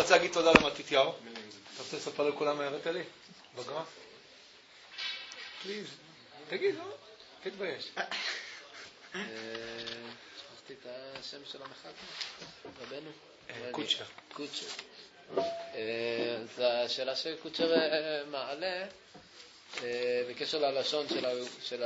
רוצה להגיד תודה למתתיהו. אתה רוצה לספר לכולם מה הראית לי? בגרף? פליז. תגיד, לא? תתבייש. שכחתי את השם של המחק. רבנו. קוצ'ר. קוצ'ר. אז השאלה שקוצ'ר מעלה בקשר ללשון של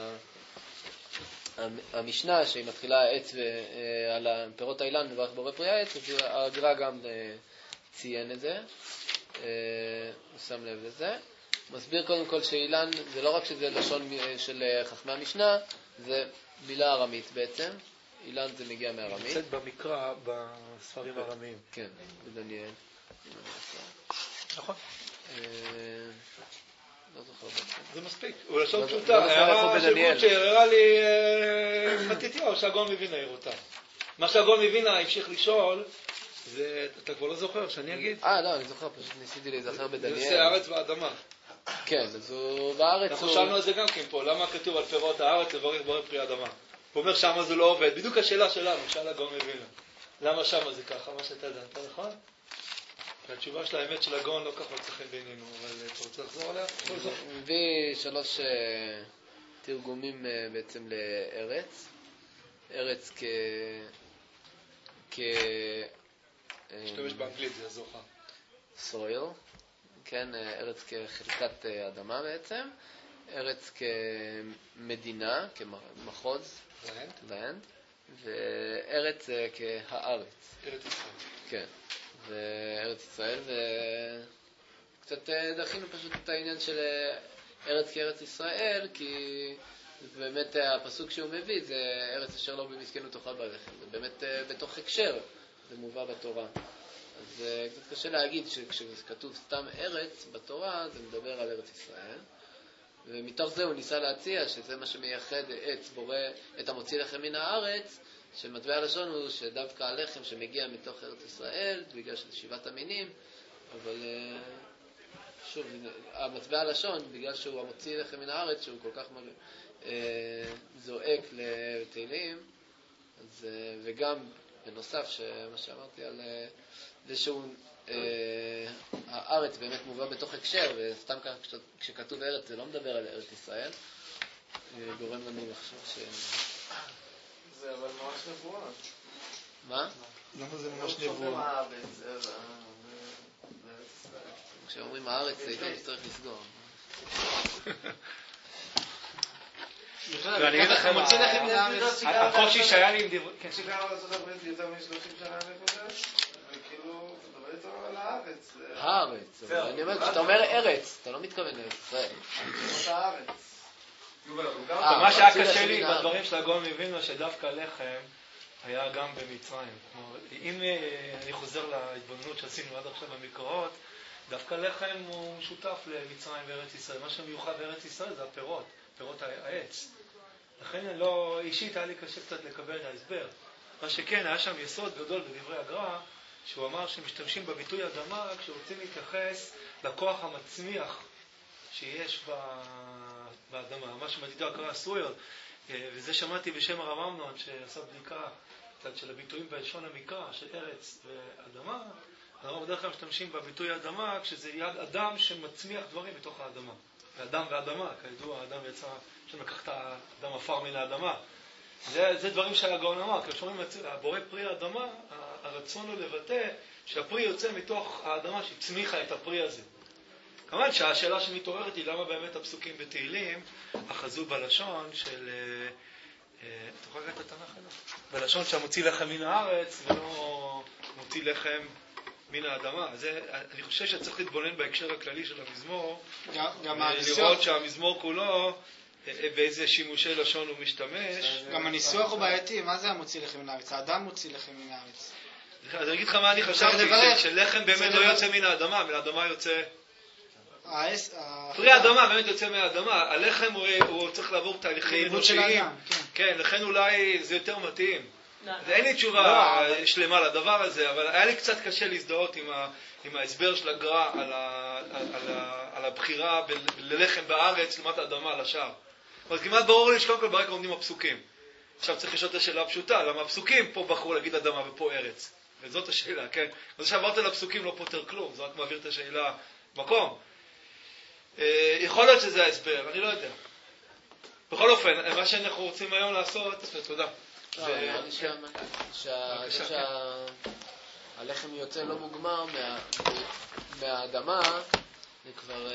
המשנה שהיא מתחילה העץ על פירות האילן וברך בורא פרי העץ, אז הגר"א גם ציין את זה, הוא שם לב לזה. מסביר קודם כל שאילן זה לא רק שזה לשון של חכמי המשנה, זה מילה ארמית בעצם. אילן זה מגיע מארמית. נמצאת במקרא בספרים ארמיים. כן, בדניאל. נכון. לא זוכר בעצם. זה מספיק, הוא לשון פשוטה. הערה של קוצ'ר, הראה לי מתתיהו שהגאון מווילנה העיר אותה. מה שהגאון מווילנה המשיך לשאול, זה, אתה כבר לא זוכר, שאני אגיד? לא, אני זוכר, פשוט ניסיתי להיזכר בדניאל. זה עושה הארץ והאדמה. כן, אז הוא בארץ... אנחנו שאלנו על זה גם כן פה, למה כתוב על פירות הארץ לברך בורא פרי האדמה? הוא אומר שמה זה לא עובד, בדיוק השאלה שלנו, שאל הגאון מווילנה. למה שמה זה ככה, מה שאתה דנת, נכון? והתשובה של האמת של הגאון לא ככה צריכים בינינו, אבל אתה רוצה לחזור עליה? הוא מביא 3 תרגומים בעצם לארץ. ארץ משתמש באנגלית, זה יעזור לך. soil, כן, ארץ כחלקת אדמה בעצם. ארץ כמדינה, כמחוז, land, וארץ כהארץ. ארץ ישראל. כן, וארץ ישראל, וקצת דחינו פשוט את העניין של ארץ כארץ ישראל, כי באמת הפסוק שהוא מביא זה ארץ אשר לא במסכנות תאכל בלחם, זה באמת בתוך הקשר, זה מובא בתורה. אז קצת קשה להגיד שכשכתוב סתם ארץ בתורה, זה מדבר על ארץ ישראל. ומתוך זה הוא ניסה להציע שזה מה שמייחד את המוציא לחם מן הארץ, שמטבע הלשון הוא שדווקא הלחם שמגיע מתוך ארץ ישראל, בגלל שזה 7 המינים, אבל שוב, המטבע הלשון, בגלל שהוא המוציא לחם מן הארץ, שהוא כל כך זועק לתהילים, וגם בנוסף, מה שאמרתי על זה שהוא הארץ באמת מובא בתוך הקשר, וסתם ככה כשכתוב ארץ זה לא מדבר על ארץ ישראל, גורם לנו לחשוב זה אבל ממש נבואות. מה? למה זה ממש נבואה? כשאומרים הארץ זה איתו שצריך לסגור. ואני אגיד לכם, הקושי שהיה לי עם דברי... כן, שגר בארצות הברית יותר מ-30 שנה נקודה, וכאילו, אתה מדבר איתו על הארץ. הארץ, אבל אני אומר, כשאתה אומר ארץ, אתה לא מתכוון לארץ ישראל. הארץ. מה שהיה קשה לי בדברים של הגאון מווילנה, שדווקא לחם היה גם במצרים. אם אני חוזר להתבוננות שעשינו עד עכשיו במקראות, דווקא לחם הוא שותף למצרים וארץ ישראל. מה שמיוחד בארץ ישראל זה הפירות, פירות העץ. לכן לא, אישית היה לי קשה קצת לקבל את ההסבר. מה שכן, היה שם יסוד גדול בדברי הגר"א, שהוא אמר שמשתמשים בביטוי אדמה כשרוצים להתייחס לכוח המצמיח שיש באדמה. מה שמתתיהו קרא סויר, וזה שמעתי בשם הרב אמנון שעשה בדיקה קצת של הביטויים בלשון המקרא של ארץ ואדמה. אנחנו בדרך כלל משתמשים בביטוי אדמה כשזה יד אדם שמצמיח דברים בתוך האדמה. ואדם ואדמה, כידוע, האדם יצא שמקח את האדם עפר מן האדמה. זה דברים שהגאון אמר, כשאומרים הבורא פרי האדמה, הרצון הוא לבטא שהפרי יוצא מתוך האדמה שצמיחה את הפרי הזה. כמובן שהשאלה שמתעוררת היא למה באמת הפסוקים בתהילים אחזו בלשון של... אתה יכול להגיד את התנ"ך אלו? בלשון שהמוציא לחם מן הארץ ולא מוציא לחם מן האדמה. אני חושב שצריך להתבונן בהקשר הכללי של המזמור, לראות שהמזמור כולו באיזה שימושי לשון הוא משתמש. גם הניסוח הוא בעייתי, מה זה המוציא לחם מן הארץ? האדם מוציא לחם מן הארץ. אז אני אגיד לך מה אני חשבתי, שלחם באמת לא יוצא מן האדמה, מן האדמה יוצא... פרי האדמה באמת יוצא מהאדמה, הלחם הוא צריך לעבור תהליכים אנושיים, כן, לכן אולי זה יותר מתאים. אין לי תשובה שלמה לדבר הזה, אבל היה לי קצת קשה להזדהות עם ההסבר של הגר"א על הבחירה ללחם בארץ לעומת האדמה לשאר. אבל כמעט ברור לי שקודם כל ברקע עומדים הפסוקים. עכשיו צריך לשאול את השאלה הפשוטה, למה הפסוקים פה בחרו להגיד אדמה ופה ארץ? זאת השאלה, כן? זה שעברת לפסוקים לא פותר כלום, זה רק מעביר את השאלה מקום. יכול להיות שזה ההסבר, אני לא יודע. בכל אופן, מה שאנחנו רוצים היום לעשות, תודה. נראה לי שהלחם יוצא לא מוגמר מהאדמה, זה כבר...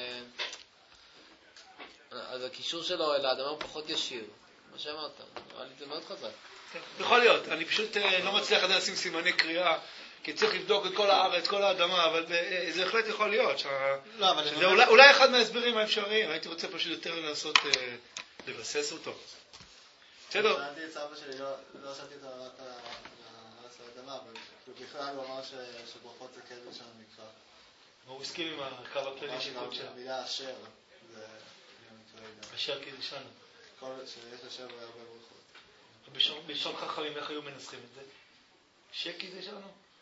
אז הקישור שלו אל האדמה הוא פחות ישיר. מה שאמרת, נראה לי זה מאוד חזק. יכול להיות, אני פשוט לא מצליח עדיין לשים סימני קריאה, כי צריך לבדוק את כל הארץ, כל האדמה, אבל זה בהחלט יכול להיות. זה אולי אחד מההסברים האפשריים, הייתי רוצה פשוט יותר לנסות לבסס אותו. בסדר? שאלתי את סבא שלי, לא שאלתי את הארץ לאדמה, אבל בכלל הוא אמר שברכות זה כן ראשון המקרא. הוא הסכים עם הקו הכללי שיקוד שם. המילה אשר, זה... אשר קידשנו. שיש אשר והרבה ברכות. בלשון חכמים, איך היו מנסחים את זה? שקידשנו?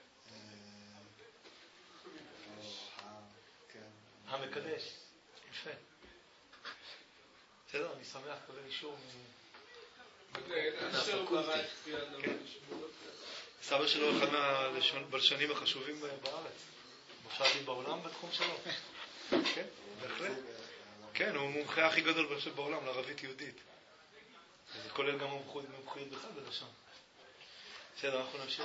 המקדש. יפה. בסדר, אני שמח לקבל אישור סבא שלו אחד מהבלשנים החשובים בארץ. מושבים בעולם בתחום שלו. כן, בהחלט. כן, הוא המומחה הכי גדול בעולם לערבית יהודית. זה כולל גם מומחיות בכלל בלשון. בסדר, אנחנו נמשיך.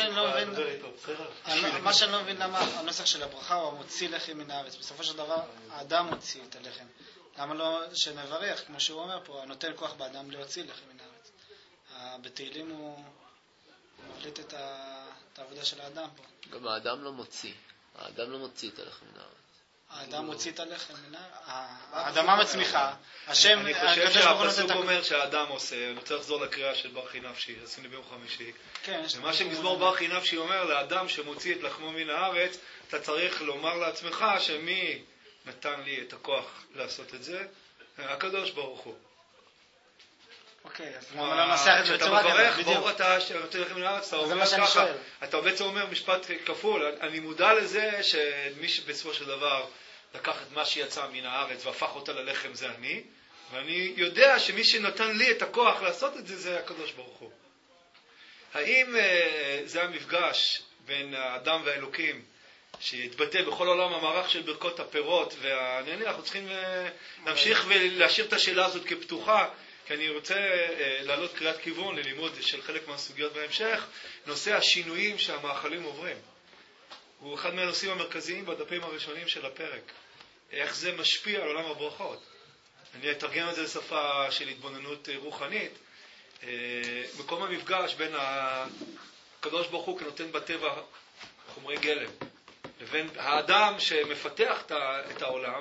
מה שאני לא מבין למה הנוסח של הברכה הוא המוציא לחם מן הארץ. בסופו של דבר האדם מוציא את הלחם. למה לא שנברך, כמו שהוא אומר פה, נותן כוח באדם להוציא לחם מן הארץ. בתהילים הוא מחליט את העבודה של האדם פה. גם האדם לא מוציא. האדם לא מוציא את הלחם מן הארץ. האדם מוציא את הלחם מן הארץ. האדמה מצמיחה. אני חושב שהפסוק אומר שהאדם עושה, אני רוצה לחזור לקריאה של ברכי נפשי, עשינו ביום חמישי. ומה שמזמור ברכי נפשי אומר, לאדם שמוציא את לחמו מן הארץ, אתה צריך לומר לעצמך שמי נתן לי את הכוח לעשות את זה? הקדוש ברוך הוא. אוקיי, אז למה לא ננסח את זה בצורה כזאת? אתה מברך, ברוך אתה שנותן לכם מן הארץ, אתה אומר ככה, אתה בעצם אומר משפט כפול, אני מודע לזה שמי שבסופו של דבר לקח את מה שיצא מן הארץ והפך אותה ללחם זה אני, ואני יודע שמי שנתן לי את הכוח לעשות את זה, זה הקדוש ברוך הוא. האם זה המפגש בין האדם והאלוקים שיתבטא בכל עולם המערך של ברכות הפירות והעניינים? אנחנו צריכים להמשיך ולהשאיר את השאלה הזאת כפתוחה, כי אני רוצה להעלות קריאת כיוון ללימוד של חלק מהסוגיות בהמשך. נושא השינויים שהמאכלים עוברים הוא אחד מהנושאים המרכזיים בדפים הראשונים של הפרק. איך זה משפיע על עולם הברכות. אני אתרגם את זה לשפה של התבוננות רוחנית. מקום המפגש בין הקדוש ברוך הוא כנותן בטבע חומרי גלם לבין האדם שמפתח את העולם,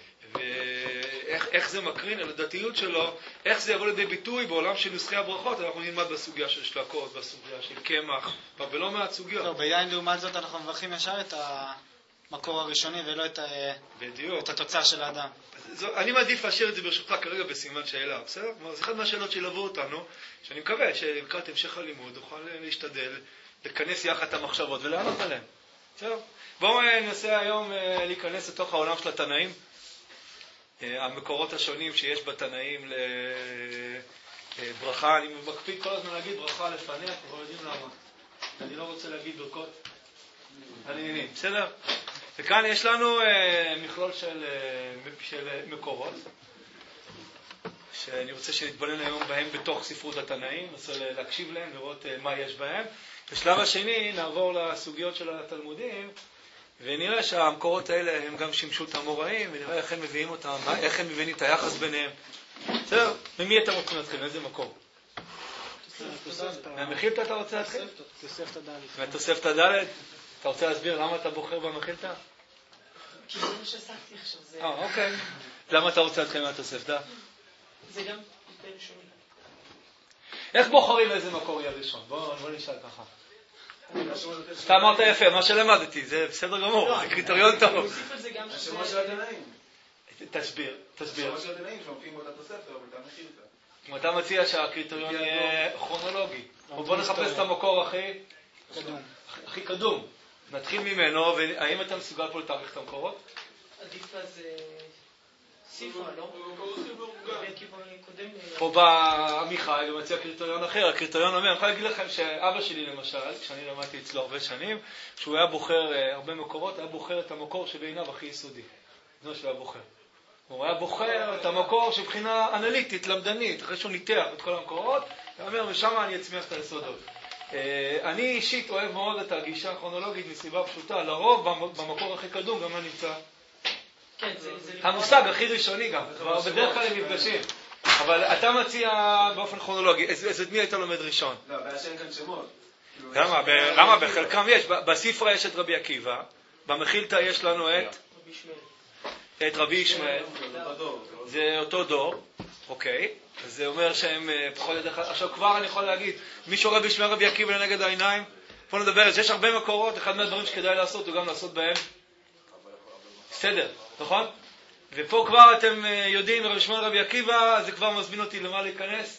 ואיך זה מקרין על הדתיות שלו, איך זה יבוא לידי ביטוי בעולם של נוסחי הברכות. אנחנו נלמד בסוגיה של שלקות, בסוגיה של קמח, ולא מעט סוגיות. ביין לעומת זאת אנחנו מברכים ישר את המקור הראשוני ולא את התוצר של האדם. אני מעדיף להשאיר את זה ברשותך כרגע בסימן שאלה, בסדר? זה אחד מהשאלות שילוו אותנו, שאני מקווה שלקראת המשך הלימוד נוכל להשתדל, לכנס יחד את המחשבות ולענות עליהן. בסדר? בואו ננסה היום להיכנס לתוך העולם של התנאים, המקורות השונים שיש בתנאים לברכה. אני מקפיד כל הזמן להגיד ברכה לפניה, אתם יודעים למה. אני לא רוצה להגיד ברכות עניינים, בסדר? וכאן יש לנו מכלול של מקורות, שאני רוצה שנתבונן היום בהם בתוך ספרות התנאים, ננסה להקשיב להם, לראות מה יש בהם. בשלב השני נעבור לסוגיות של התלמודים, ונראה שהמקורות האלה הם גם שימשו את האמוראים, ונראה איך הם מביאים אותם, איך הם מבינים את היחס ביניהם. בסדר? ממי אתה רוצה להתחיל? איזה מקור? מהמחילתא אתה רוצה להתחיל? תוספתא ד'. מהתוספתא ד'? אתה רוצה להסביר למה אתה בוחר במחילתא? כי זה מה שעסקתי עכשיו. אוקיי. למה אתה רוצה להתחיל מהתוספתא? זה גם יותר ראשוני. איך בוחרים איזה מקור יהיה ראשון? בוא נשאל ככה. אתה אמרת יפה, מה שלמדתי, זה בסדר גמור, זה קריטריון טוב. נוסיף על זה גם השמות של התנאים. תסביר. השמות של התנאים שמופיעים באותה תוספתא או באותה מחילתא. אם אתה מציע שהקריטריון יהיה כרונולוגי, בוא נחפש את המקור הכי קדום. נתחיל ממנו, והאם אתה מסוגל פה לתאריך את המקורות? עדיף אז ספרה, לא? רבי עקיבא קודם... פה בא עמיחי ומציע קריטריון אחר. הקריטריון אומר, אני יכול להגיד לכם שאבא שלי למשל, כשאני למדתי אצלו הרבה שנים, שהוא היה בוחר הרבה מקורות, היה בוחר את המקור שבעיניו הכי יסודי. זה מה שהוא היה בוחר. הוא היה בוחר את המקור שבחינה אנליטית, למדנית, אחרי שהוא ניתח את כל המקורות, הוא אומר, ושם אני אצמיח את היסודות. אני אישית אוהב מאוד את הגישה הכרונולוגית מסיבה פשוטה, לרוב במקור הכי קדום גם אני נמצא. כן, המושג הכי ראשוני גם, בדרך כלל הם נפגשים. אבל אתה מציע באופן כרונולוגי, אז את מי היית לומד ראשון? לא, הבעיה שאין כאן שמות. למה? בחלקם יש. בספרה יש את רבי עקיבא, במחילתא יש לנו את רבי ישמעאל. זה אותו דור, אוקיי. אז זה אומר שהם פחות או יותר... עכשיו כבר אני יכול להגיד, מישהו רבי ישמעאל רבי עקיבא לנגד העיניים, פה נדבר על זה, יש הרבה מקורות, אחד מהדברים שכדאי לעשות הוא גם לעשות בהם סדר, נכון? ופה כבר אתם יודעים, רבי ישמעאל רבי עקיבא, זה כבר מזמין אותי למה להיכנס?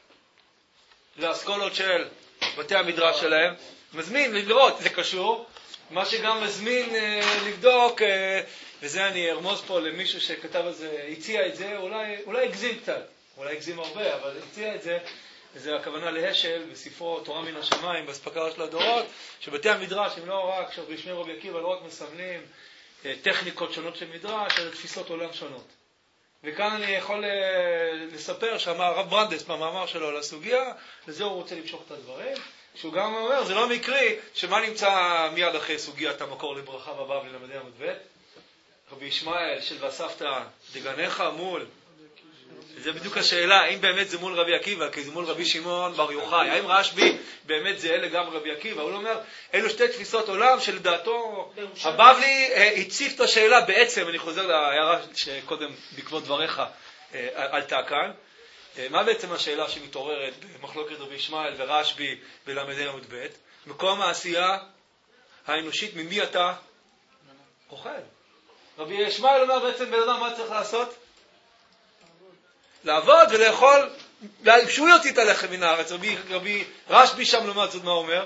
לאסכולות של בתי המדרש שלהם. מזמין לראות, זה קשור. מה שגם מזמין לבדוק, וזה אני ארמוז פה למישהו שכתב על זה, הציע את זה, אולי הגזים קצת, אולי הגזים הרבה, אבל הציע את זה, וזה הכוונה להשל בספרו תורה מן השמיים, באספקה של הדורות, שבתי המדרש הם לא רק, שרבי ישמעאל רבי עקיבא לא רק מסמלים טכניקות שונות של מדרש, אלא תפיסות עולם שונות. וכאן אני יכול לספר שאמר הרב ברנדס במאמר שלו על הסוגיה, לזה הוא רוצה למשוך את הדברים, שהוא גם אומר, זה לא מקרי, שמה נמצא מיד אחרי סוגיית המקור לברכה בבבלי למדי עמוד ב'? רבי ישמעאל של ואספת דגניך מול, זה בדיוק השאלה, האם באמת זה מול רבי עקיבא, כי זה מול רבי שמעון בר יוחאי, האם רשב"י באמת זה אלה גם רבי עקיבא? הוא אומר, אלו שתי תפיסות עולם שלדעתו הבבלי הציף את השאלה בעצם, אני חוזר להערה שקודם בעקבות דבריך עלתה כאן, מה בעצם השאלה שמתעוררת במחלוקת רבי ישמעאל ורשב"י בלמדי עמוד ב'? מקום העשייה האנושית, ממי אתה אוכל? רבי ישמעאל אומר בעצם בן אדם מה צריך לעשות? לעבוד ולאכול, שהוא יוציא את הלחם מן הארץ. רבי רשב"י שם לעומת זאת מה אומר?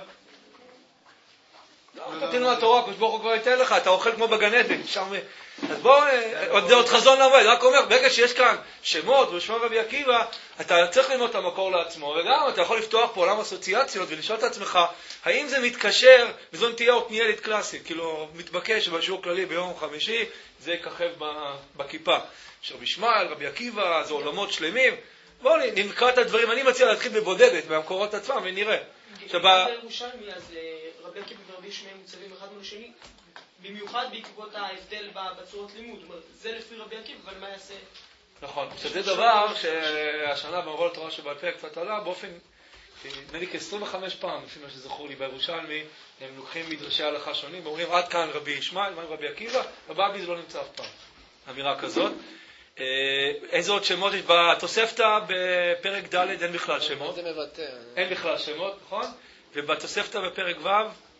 אתה תלמד תורה, הקדוש ברוך הוא כבר ייתן לך, אתה אוכל כמו בגן עדן. אז בואו, זה עוד חזון למועד, רק אומר, ברגע שיש כאן שמות ושמות רבי עקיבא, אתה צריך ללמוד את המקור לעצמו, וגם אתה יכול לפתוח פה עולם אסוציאציות ולשאול את עצמך, האם זה מתקשר, וזו תהיה אוטניאלית קלאסית, כאילו מתבקש בשיעור כללי ביום חמישי, זה יככב בכיפה. רבי ישמעאל, רבי עקיבא, זה עולמות שלמים. בואו נקרא את הדברים, אני מציע להתחיל בבודדת מהמקורות עצמם ונראה. בירושלמי, אז רבי עקיבא ורבי ישמעאל מוצבים אחד מול השני, במיוחד בעקבות ההבדל בצורות לימוד. זה לפי רבי עקיבא, אבל מה יעשה? נכון, שזה דבר שהשנה במבוא לתורה שבעל פה קצת עלה באופן, נדמה לי כ-25 פעם, לפי מה שזכור לי בירושלמי, הם לוקחים מדרשי הלכה שונים, ואומרים עד כאן רבי ישמעאל, מה עם רבי עקיבא? בבבלי זה לא נמצא אף פעם. אמירה כזאת. איזה עוד שמות יש בתוספתא בפרק ד' אין בכלל שמות. זה מבטא. אין בכלל שמות, נכון? ובתוספתא בפרק ו'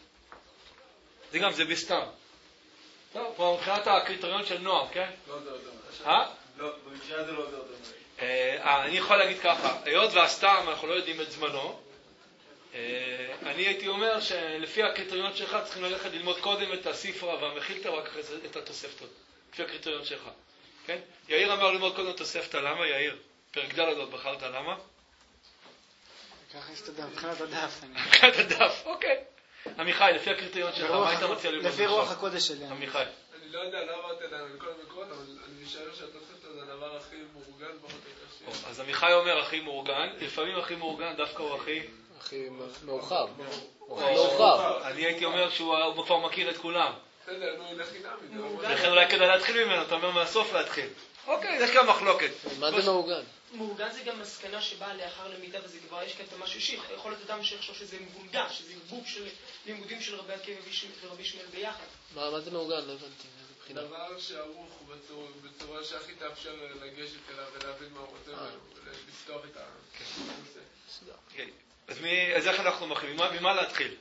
זה גם, זה בסתם. טוב, פה מבחינת הקריטריון של נועם, כן? לא, לא, במקרה הזה לא אני יכול להגיד ככה, היות והסתם אנחנו לא יודעים את זמנו, אני הייתי אומר שלפי הקריטריון שלך צריכים ללכת ללמוד קודם את הספרה והמחילתא, רק אחרי זה את התוספתות. לפי הקריטריון שלך. כן? יאיר אמר ללמוד קודם תוספתא, למה? יאיר, פרק ד' עוד בחרת, למה? ככה הסתדר, מבחינת הדף. מבחינת הדף, אוקיי. עמיחי, לפי הקריטריון שלך, מה היית מציע ללמוד? לפי רוח הקודש שלי. עמיחי. אני לא יודע, לא אמרתי עדיין על כל המקורות, אבל אני משער שהתוספתא זה הדבר הכי מאורגן פחות או יותר. אז עמיחי אומר הכי מאורגן, לפעמים הכי מאורגן דווקא הוא הכי מאוחר. אני הייתי אומר שהוא כבר מכיר את כולם. בסדר, נו, זה חינמי. לכן אולי כדאי להתחיל ממנו, אתה אומר מהסוף להתחיל. אוקיי, יש גם מחלוקת. מה זה מאורגן? מאורגן זה גם מסקנה שבאה לאחר למידה, וזה כבר יש כאן משהו שיכול להיות אדם שיחשוב שזה מבולגן, שזה ערבוב של לימודים של רבי עקיבא ורבי ישמעאל ביחד. מה זה מאורגן? לא הבנתי. דבר שערוך בצורה שהכי תאפשר לגשת אליו ולהבין מה הוא רוצה ולפתוח את הנושא. אז איך אנחנו מתחילים? ממה להתחיל?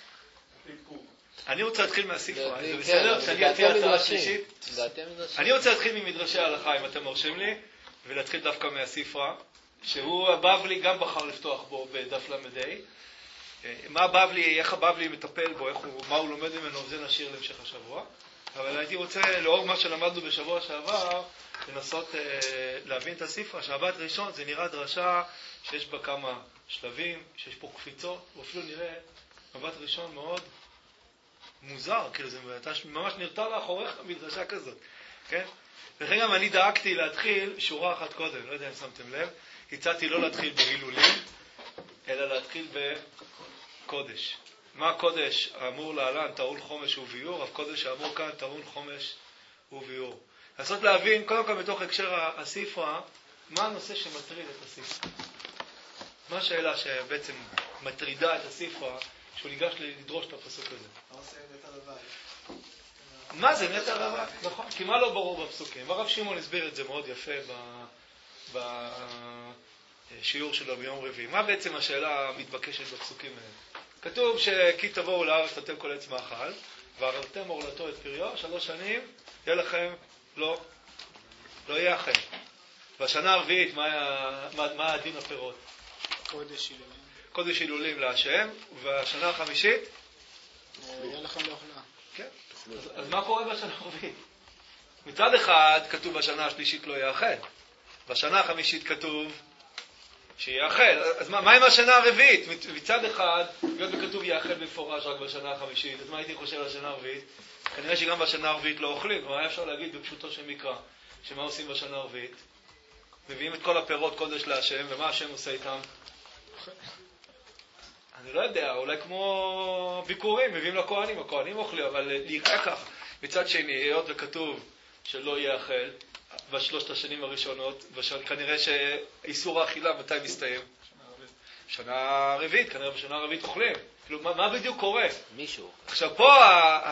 אני רוצה להתחיל מהספרה, זה בסדר? שאני אציע הצעה שלישית? אני רוצה להתחיל ממדרשי ההלכה, אם אתם מרשים לי, ולהתחיל דווקא מהספרה, שהוא הבבלי גם בחר לפתוח בו בדף למדי. מה הבבלי, איך הבבלי מטפל בו, מה הוא לומד ממנו, זה נשאיר להמשך השבוע. אבל הייתי רוצה, לאור מה שלמדנו בשבוע שעבר, לנסות להבין את הספרה. שהמבט ראשון זה נראה דרשה שיש בה כמה שלבים, שיש פה קפיצות, ואפילו נראה מבט ראשון מאוד מוזר, כאילו זה ממש נרתע לאחוריך מדרשה כזאת, כן? לכן גם אני דאגתי להתחיל שורה אחת קודם, לא יודע אם שמתם לב, הצעתי לא להתחיל בהילולים, אלא להתחיל בקודש. מה הקודש האמור להלן טעון חומש וביור, אף קודש האמור כאן טעון חומש וביור. לנסות להבין, קודם כל בתוך הקשר הספרה, מה הנושא שמטריד את הספרה. מה השאלה שבעצם מטרידה את הספרה, שהוא ניגש לדרוש את הפסוק הזה. מה עושה נטע לבית? מה זה נטע לבית? נכון, כי מה לא ברור בפסוקים? והרב שמעון הסביר את זה מאוד יפה בשיעור שלו ביום רביעי. מה בעצם השאלה המתבקשת בפסוקים האלה? כתוב שכי תבואו לארץ אתם כל עץ מאכל, וארלתם עורלתו את פריו, 3 שנים, יהיה לכם לא יהיה אחר. בשנה הרביעית, מה הדין הפירות? קודש הילולים להשם, ובשנה החמישית? יהיה לכם לאוכלה. כן. אז מה קורה בשנה הרביעית? מצד אחד כתוב בשנה השלישית לא יאכל. בשנה החמישית כתוב שיאכל. אז מה עם השנה הרביעית? מצד אחד, להיות בכתוב יאכל במפורש רק בשנה החמישית. אז מה הייתי חושב על השנה הרביעית? כנראה שגם בשנה הרביעית לא אוכלים. מה אפשר להגיד בפשוטו של מקרא? שמה עושים בשנה הרביעית? מביאים את כל הפירות קודש להשם, ומה השם עושה איתם? אני לא יודע, אולי כמו ביקורים, מביאים לכהנים, הכהנים אוכלים, אבל להיקרא כך. מצד שני, היות וכתוב שלא יאכל בשלושת השנים הראשונות, כנראה שאיסור האכילה מתי מסתיים? שנה רביעית, כנראה בשנה הרביעית אוכלים. כאילו, מה בדיוק קורה? מישהו. עכשיו, פה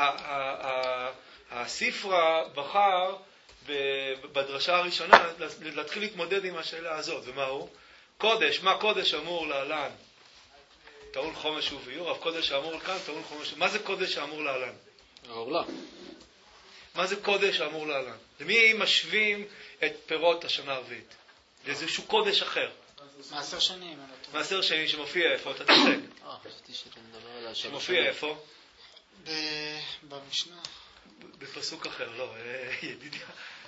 הספרה בחר בדרשה הראשונה להתחיל להתמודד עם השאלה הזאת. ומה הוא? קודש, מה קודש אמור להלן? טעון חומש וביור, אף קודש האמור כאן טעון חומש. מה זה קודש האמור להלן? העורלה. מה זה קודש האמור להלן? למי משווים את פירות השנה הרביעית? לאיזשהו קודש אחר. מעשר שנים. מעשר שני שמופיע איפה? אתה תצג. חשבתי שאתה מדבר על השנה. שמופיע איפה? במשנה. בפסוק אחר, לא, ידידיה.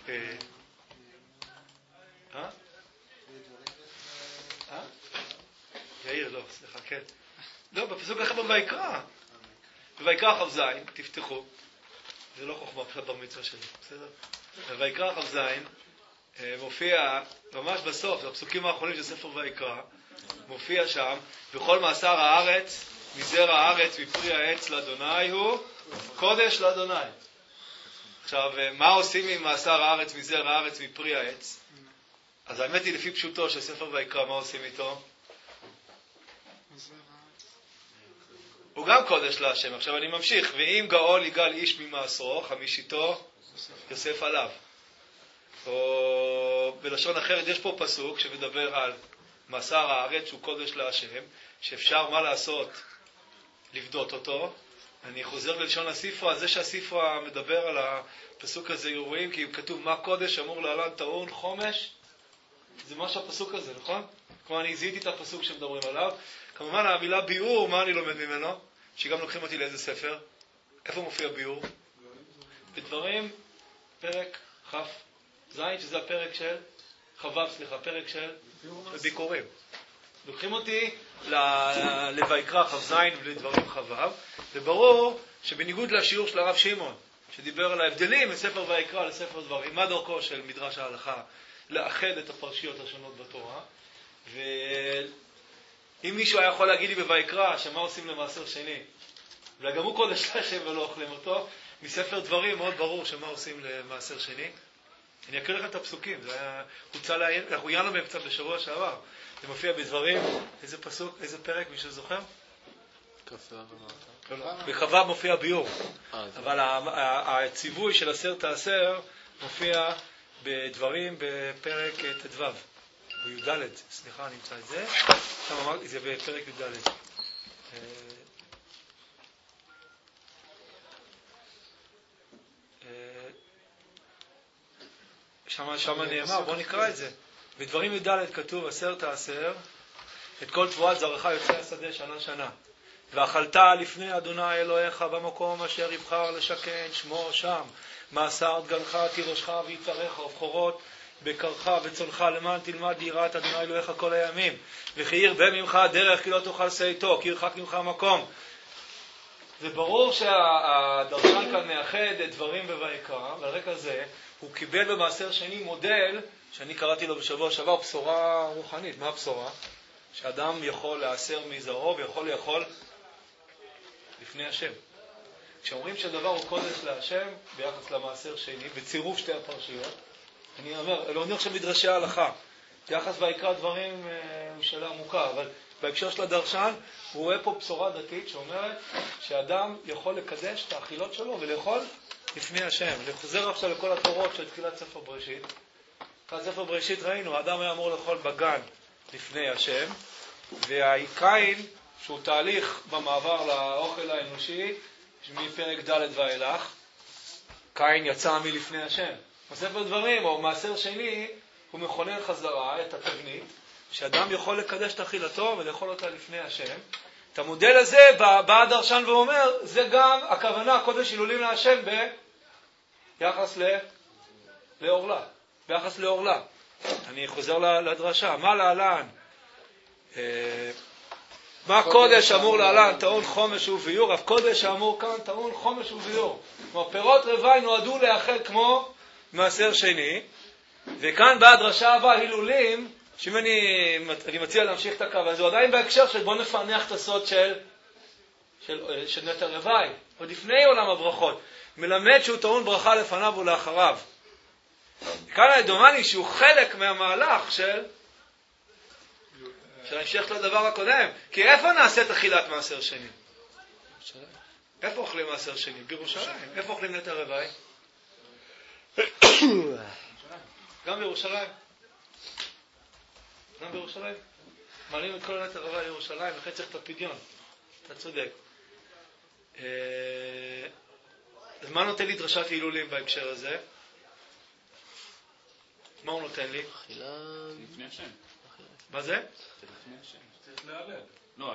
יאיר, לא, סליחה, כן. לא, בפסוק אחר בויקרא. בויקרא כ"ז, תפתחו. זה לא חוכמה, פשוט בר מצווה שלי, בסדר? בויקרא כ"ז מופיע, ממש בסוף, הפסוקים האחרונים של ספר ויקרא, מופיע שם, בכל מעשר הארץ, מזרע הארץ, מפרי העץ לאדוני הוא קודש לאדוני. עכשיו, מה עושים עם מעשר הארץ, מזרע הארץ, מפרי העץ? אז האמת היא לפי פשוטו של ספר ויקרא, מה עושים איתו? הוא גם קודש להשם. עכשיו אני ממשיך. ואם גאול יגאל איש ממעשרו, חמישיתו יוסף עליו. או בלשון אחרת יש פה פסוק שמדבר על מעשר הארץ שהוא קודש להשם, שאפשר מה לעשות? לבדות אותו. אני חוזר ללשון הספרה, זה שהספרה מדבר על הפסוק הזה, רואים כי כתוב מה קודש אמור להלן טעון חומש, זה מה שהפסוק הזה, נכון? כמו אני זיהיתי את הפסוק שמדברים עליו. כמובן המילה ביאור, מה אני לומד ממנו? שגם לוקחים אותי לאיזה ספר? איפה מופיע ביאור? בדברים, פרק כ"ז, שזה הפרק של פרק של ביקורים. לוקחים אותי לויקרא כ"ז ולדברים כ"ו, וברור שבניגוד לשיעור של הרב שמעון, שדיבר על ההבדלים מספר ויקרא לספר דברים, מה דרכו של מדרש ההלכה? לאחד את הפרשיות השונות בתורה. ואם מישהו היה יכול להגיד לי בויקרא שמה עושים למעשר שני, וגם הוא קודש להשם ולא אוכלים אותו, מספר דברים מאוד ברור שמה עושים למעשר שני. אני אקריא לך את הפסוקים, זה היה, אנחנו עיינו בהם קצת בשבוע שעבר. זה מופיע בדברים, איזה פסוק, איזה פרק, מישהו זוכר? בכ"ו מופיע ביאור, אבל הציווי של 10 תעשר מופיע בדברים בפרק ט"ו, בי"ד, סליחה, אני אמצא את זה, זה בפרק י"ד. שם נאמר, בוא נקרא את זה. בדברים י"ד כתוב 10 תעשר, את כל תבואת זרעך יוצא השדה שנה שנה. ואכלת לפני אדוני אלוהיך במקום אשר יבחר לשכן שמו שם. מאסר דגנך תירושך ויצריך ובכורות בקרך וצונך למען תלמד יראת אדוני אלוהיך כל הימים. וכי ירבה ממך דרך כי לא תוכל שאיתו, כי ירחק ממך מקום. זה ברור שהדרשן כאן מאחד את דברים בויקרא, ועל רקע זה הוא קיבל במעשר שני מודל שאני קראתי לו בשבוע שעבר, בשורה רוחנית. מה הבשורה? שאדם יכול לעשר מזרעו ויכול לאכול לפני השם. כשאומרים שהדבר הוא קודש להשם ביחס למעשר שני, בצירוף שתי הפרשיות, אני אומר עכשיו מדרשי ההלכה, ביחס ויקרא דברים הוא שאלה עמוקה, אבל בהקשר של הדרשן הוא רואה פה בשורה דתית שאומרת שאדם יכול לקדש את האכילות שלו ולאכול לפני השם. וחוזר עכשיו לכל התורות של תחילת ספר בראשית. תחילת ספר בראשית ראינו, האדם היה אמור לאכול בגן לפני השם, והקין שהוא תהליך במעבר לאוכל האנושי מפרק ד' ואילך, קין יצא מלפני השם. בספר דברים או מעשר שני הוא מכונן חזרה את התבנית שאדם יכול לקדש את אכילתו ולאכול אותה לפני השם. את המודל הזה בא הדרשן ואומר, זה גם הכוונה קודש הילולים להשם ביחס לאורלה. ביחס לאורלה. אני חוזר לדרשה. מה להלן? מה קודש אמור להלן? טעון חומש וביור. אף קודש אמור כאן טעון חומש וביור. כלומר, פירות רווי נועדו לאכל כמו מעשר שני. וכאן באה הדרשה הבאה, הילולים, שאם אני מציע להמשיך את הקו, אז הוא עדיין בהקשר של בוא נפענח את הסוד של נטע רווי. עוד לפני עולם הברכות. מלמד שהוא טעון ברכה לפניו ולאחריו. כאן דומני שהוא חלק מהמהלך של המשך לדבר הקודם. כי איפה נעשית אכילת מעשר שני? איפה אוכלים מעשר שני? בירושלים. איפה אוכלים נטע רווי? גם בירושלים. גם בירושלים. מעלים את כל נטע רווי לירושלים, לכן צריך את הפדיון. אתה צודק. אז מה נותן לי דרשת הילולים בהקשר הזה? מה הוא נותן לי? אכילה לפני השם. מה זה? לפני השם. צריך להלל. לא,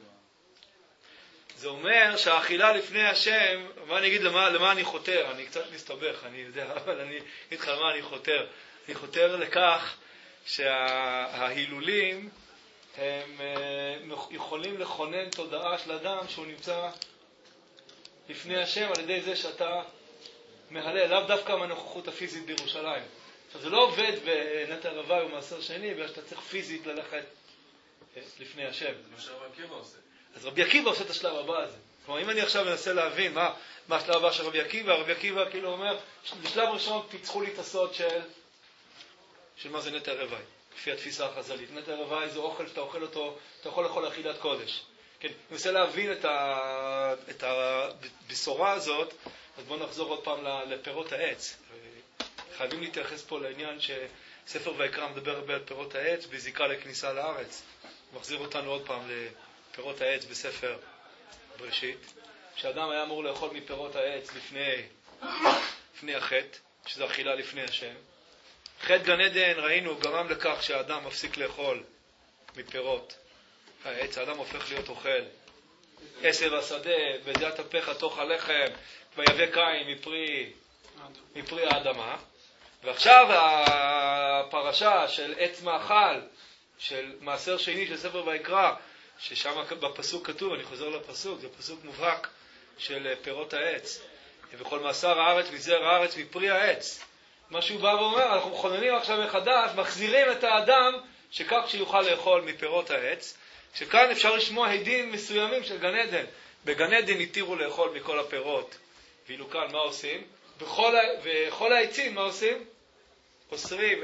זה אומר שהאכילה לפני השם, מה אני אגיד למה אני חותר? אני קצת מסתבך, אני יודע, אבל אני אגיד לך למה אני חותר. אני חותר לכך שההילולים הם יכולים לכונן תודעה של אדם שהוא נמצא לפני השם על ידי זה שאתה מהלל, לאו דווקא מהנוכחות הפיזית בירושלים. עכשיו, זה לא עובד בנטע רווי ומעשר שני, בגלל שאתה צריך פיזית ללכת לפני השם. מה שרבי עקיבא עושה. אז רבי עקיבא עושה את השלב הבא הזה. כלומר, אם אני עכשיו מנסה להבין מה השלב הבא של רבי עקיבא, רבי עקיבא כאילו אומר, בשלב ראשון פיצחו לי את הסוד של מה זה נטע רווי, לפי התפיסה החז"לית. נטע רווי זה אוכל שאתה אוכל אותו, אתה יכול לאכול אכילת קודש. כן, אני מנסה להבין את הבשורה הזאת, אז בואו נחזור עוד פעם לפירות העץ. חייבים להתייחס פה לעניין שספר ויקרא מדבר הרבה על פירות העץ בזיקה לכניסה לארץ. מחזיר אותנו עוד פעם לפירות העץ בספר בראשית, שאדם היה אמור לאכול מפירות העץ לפני החטא, שזה אכילה לפני השם. חטא גן עדן ראינו גרם לכך שהאדם מפסיק לאכול מפירות העץ, האדם הופך להיות אוכל עשב השדה, בזיעת אפיך תאכל לחם, ויבא קין מפרי האדמה. ועכשיו הפרשה של עץ מאכל, של מעשר שני של ספר ויקרא, ששם בפסוק כתוב, אני חוזר לפסוק, זה פסוק מובהק של פירות העץ. וכל מעשר הארץ מזרע הארץ מפרי העץ. מה שהוא בא ואומר, אנחנו מכוננים עכשיו מחדש, מחזירים את האדם שכך שיוכל לאכול מפירות העץ, שכאן אפשר לשמוע הדים מסוימים של גן עדן. בגן עדן התירו לאכול מכל הפירות. ואילו כאן מה עושים? בכל העצים מה עושים? אוסרים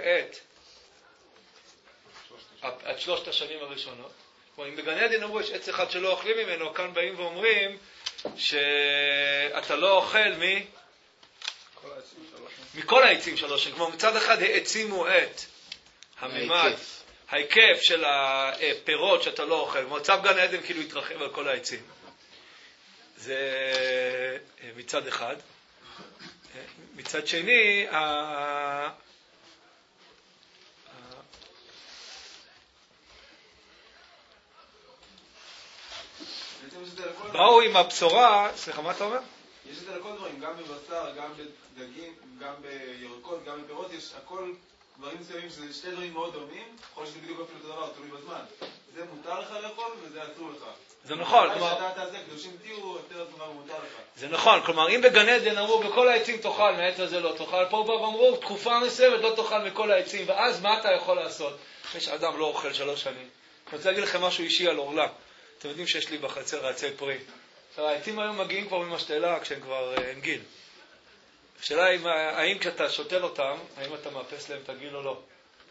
את 3 השנים הראשונות. כלומר, אם בגן עדן אמרו יש עץ אחד שלא אוכלים ממנו, כאן באים ואומרים שאתה לא אוכל מכל העצים 3 שנים. כלומר, מצד אחד העצימו את הממד, ההיקף של הפירות שאתה לא אוכל. כלומר, צו גן עדן כאילו התרחב על כל העצים. זה מצד אחד. מצד שני, באו עם הבשורה, סליחה, מה אתה אומר? יש את זה לכל דברים, גם בבשר, גם בדגים, גם בירקות, גם בפירות, יש הכל דברים מסוימים שזה שתי דברים מאוד דומים, יכול להיות שזה בדיוק אפילו אותו דבר, תלוי בזמן. זה מותר לך לאכול וזה אסור לך. זה נכון, כלומר... שאתה תעשה קדושים תהיו, יותר זמן מותר לך. זה נכון, כלומר, אם בגן עדן אמרו, בכל העצים תאכל, מעץ הזה לא תאכל, פה אמרו, תקופה מסוימת לא תאכל מכל העצים, ואז מה אתה יכול לעשות? יש אדם לא אוכל 3 שנים. אני רוצה להגיד לכם משהו אישי על אורלה. אתם יודעים שיש לי בחצר עצי פרי. העצים היום מגיעים כבר ממשתלה כשהם כבר עם גיל. השאלה היא, האם כשאתה שותל אותם, האם אתה מאפס להם את הגיל או לא.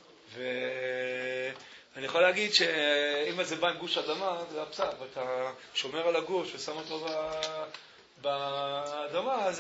ואני יכול להגיד שאם זה בא עם גוש אדמה, זה הפסק, ואתה שומר על הגוש ושם אותו באדמה, אז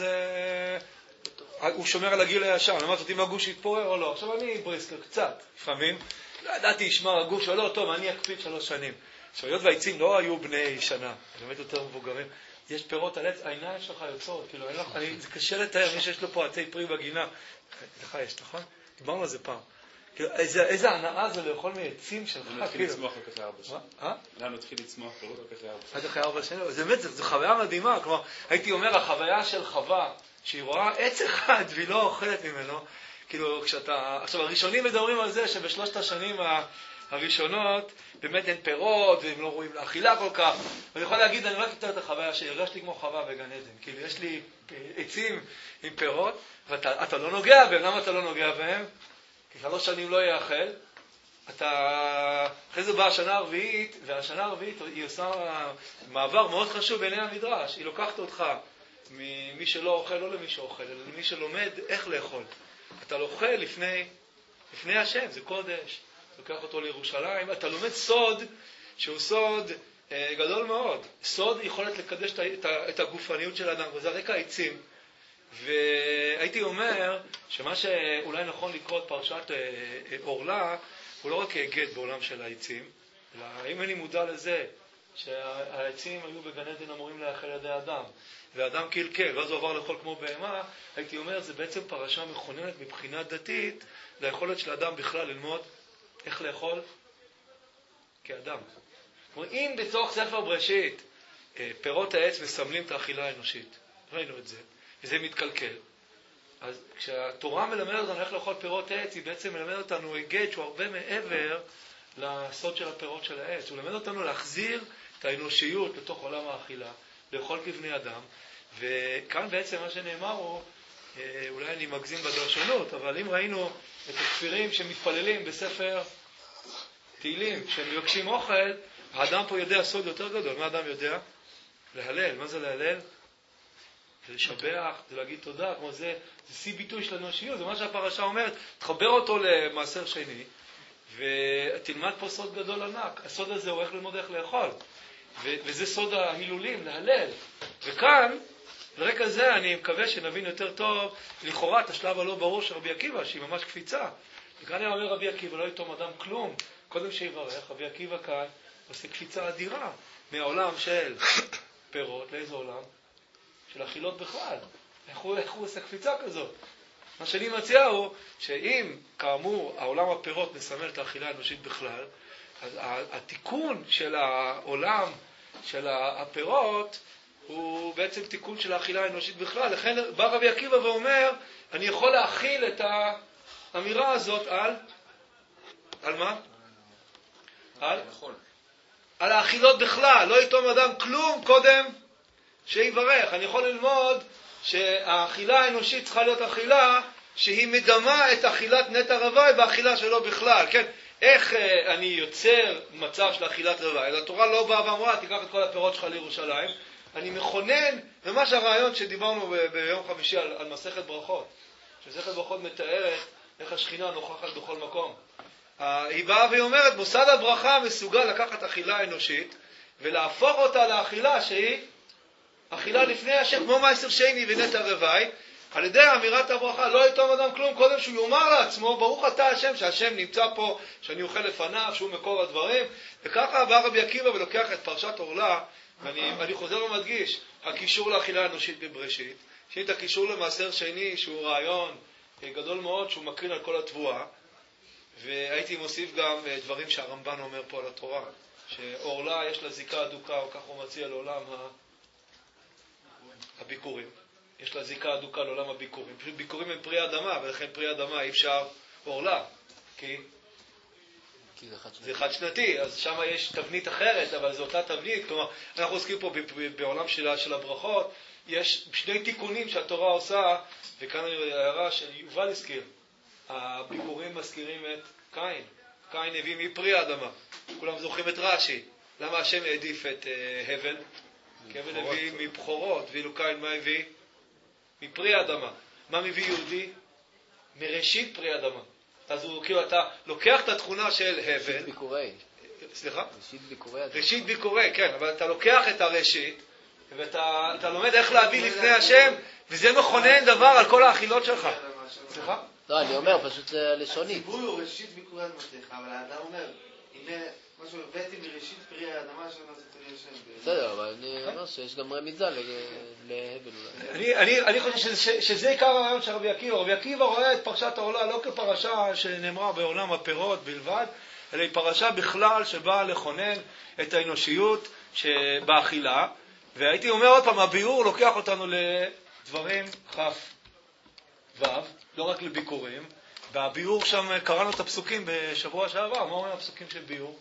הוא שומר על הגיל הישר. למדת אותי אם הגוש יתפורר או לא. עכשיו אני בריסקר קצת, לפעמים. לא ידעתי ישמר הגוש או לא, טוב, אני אקפיד 3 שנים. עכשיו, היות והעצים לא היו בני שנה, באמת יותר מבוגרים, יש פירות על עץ, העיניים שלך יוצאות, כאילו, זה קשה לתאר, מי שיש לו פה עצי פרי בגינה, לך יש, נכון? דיברנו על זה פעם. כאילו, איזה הנאה זה לאכול מעצים שלך, לנו התחיל לצמוח רק אחרי 4 שנים. לנו התחיל לצמוח פירות רק אחרי 4 שנים. עד אחרי 4 שנים, זה באמת, זו חוויה מדהימה, כלומר, הייתי אומר, החוויה של חווה, שהיא רואה עץ אחד והיא לא אוכלת ממנו, כאילו, כשאתה, עכשיו, הראשונים מדברים על זה שב3 השנים הראשונות, באמת אין פירות, והם לא רואים לאכילה כל כך. ואני יכול להגיד, אני רק יותר את החוויה שהרגשתי כמו חווה בגן עדן. כאילו, יש לי עצים עם פירות, ואתה לא נוגע בהם. למה אתה לא נוגע בהם? כי 3 שנים לא יאכל. אחרי זה באה השנה הרביעית, והשנה הרביעית היא עושה מעבר מאוד חשוב בעיני המדרש. היא לוקחת אותך ממי שלא אוכל, לא למי שאוכל, אלא למי שלומד איך לאכול. אתה לא אוכל לפני השם, זה קודש. לוקח אותו לירושלים, אתה לומד סוד שהוא סוד גדול מאוד. סוד יכולת לקדש את הגופניות של האדם, וזה רקע העצים. והייתי אומר שמה שאולי נכון לקרוא את פרשת אורלה, הוא לא רק גט בעולם של העצים, אלא אם אני מודע לזה שהעצים היו בגן עדן אמורים לאכול ידי אדם, ואדם קלקל, ואז הוא עבר לאכול כמו בהמה, הייתי אומר, זה בעצם פרשה מכוננת מבחינה דתית, ליכולת של האדם בכלל ללמוד איך לאכול כאדם. כלומר, אם בתוך ספר בראשית פירות העץ מסמלים את האכילה האנושית, ראינו את זה, וזה מתקלקל, אז כשהתורה מלמדת אותנו איך לאכול פירות העץ, היא בעצם מלמדת אותנו היגד שהוא הרבה מעבר לסוד של הפירות של העץ. הוא מלמד אותנו להחזיר את האנושיות לתוך עולם האכילה, לאכול כבני אדם, וכאן בעצם מה שנאמר הוא, אולי אני מגזים בדרשנות, אבל אם ראינו את הכפירים שמתפללים בספר תהילים, שהם מבקשים אוכל, האדם פה יודע סוד יותר גדול. מה האדם יודע? להלל. מה זה להלל? זה לשבח, זה להגיד תודה, כמו זה שיא ביטוי של אנושיות, זה מה שהפרשה אומרת, תחבר אותו למעשר שני, ותלמד פה סוד גדול ענק. הסוד הזה הוא איך ללמוד איך לאכול, וזה סוד ההילולים, להלל. וכאן, ברקע זה אני מקווה שנבין יותר טוב, לכאורה את השלב הלא ברור של רבי עקיבא, שהיא ממש קפיצה. וכאן אני אומר רבי עקיבא, לא יתום אדם כלום, קודם שיברך, רבי עקיבא כאן עושה קפיצה אדירה, מהעולם של פירות, לאיזה עולם? של אכילות בכלל. איך הוא עושה קפיצה כזאת? מה שאני מציע הוא, שאם כאמור העולם הפירות מסמל את האכילה האנושית בכלל, אז התיקון של העולם של הפירות, הוא בעצם תיקון של האכילה האנושית בכלל. לכן בא רבי עקיבא ואומר, אני יכול להכיל את האמירה הזאת על מה? על האכילות בכלל. לא יתום אדם כלום קודם שיברך. אני יכול ללמוד שהאכילה האנושית צריכה להיות אכילה שהיא מדמה את אכילת נטע רווי באכילה שלו בכלל. כן? איך אני יוצר מצב של אכילת רווי? התורה לא באה ואמרה, תיקח את כל הפירות שלך לירושלים. אני מכונן, ממש הרעיון שדיברנו ביום חמישי על מסכת ברכות. שמסכת ברכות מתארת איך השכינה נוכחת בכל מקום. היא באה והיא אומרת, מוסד הברכה מסוגל לקחת אכילה אנושית, ולהפוך אותה לאכילה שהיא אכילה לפני השם, כמו מעשר שני ונטע רווי, על ידי אמירת הברכה, לא יתום אדם כלום, קודם שהוא יאמר לעצמו, ברוך אתה השם, שהשם נמצא פה, שאני אוכל לפניו, שהוא מקור הדברים, וככה בא רבי עקיבא ולוקח את פרשת אורלה, ואני חוזר ומדגיש, הקישור לאכילה האנושית בבראשית, שיש את הקישור למעשר שני, שהוא רעיון גדול מאוד, שהוא מקרין על כל התבואה, והייתי מוסיף גם דברים שהרמב"ן אומר פה על התורה. שאורלה יש לה זיקה אדוקה, או כך הוא מציע לעולם הביקורים. יש לה זיקה אדוקה לעולם הביקורים. פשוט ביקורים הם פרי אדמה, ולכן פרי אדמה אי אפשר אורלה, כי זה חד שנתי, אז שם יש תבנית אחרת, אבל זו אותה תבנית. כלומר, אנחנו עוסקים פה בעולם של הברכות, יש שני תיקונים שהתורה עושה, וכאן הערה של יובל הזכיר. הביקורים מזכירים את קין. קין הביא מפרי האדמה. כולם זוכרים את רש"י. למה השם העדיף את הבל? כי הבל הביא מבחורות, ואילו קין מה הביא? מפרי האדמה. מה מביא יהודי? מראשית פרי האדמה. אז הוא, כאילו, אתה לוקח את התכונה של הבל. ראשית ביקורי. סליחה? ראשית ביקורי. ראשית ביקורי, כן, אבל אתה לוקח את הראשית, ואתה לומד איך להביא לפני השם, וזה מכונן דבר על כל האכילות שלך. סליחה? לא, אני אומר, פשוט זה לשונית. הציווי הוא ראשית ביקורי אדמתך, אבל האדם אומר, הנה, משהו הבאתי מראשית פרי האדמה שלנו, זה תראי השם. בסדר, אבל אני אומר שיש גם רמיזה להבל אולי. אני חושב שזה עיקר הרעיון של רבי עקיבא. רבי עקיבא רואה את פרשת העולה לא כפרשה שנאמרה בעולם הפירות בלבד, אלא היא פרשה בכלל שבאה לכונן את האנושיות באכילה. והייתי אומר עוד פעם, הביאור לוקח אותנו לדברים כף ו', לא רק לביקורים. והביאור שם, קראנו את הפסוקים בשבוע שעבר. מה אומרים הפסוקים של ביאור?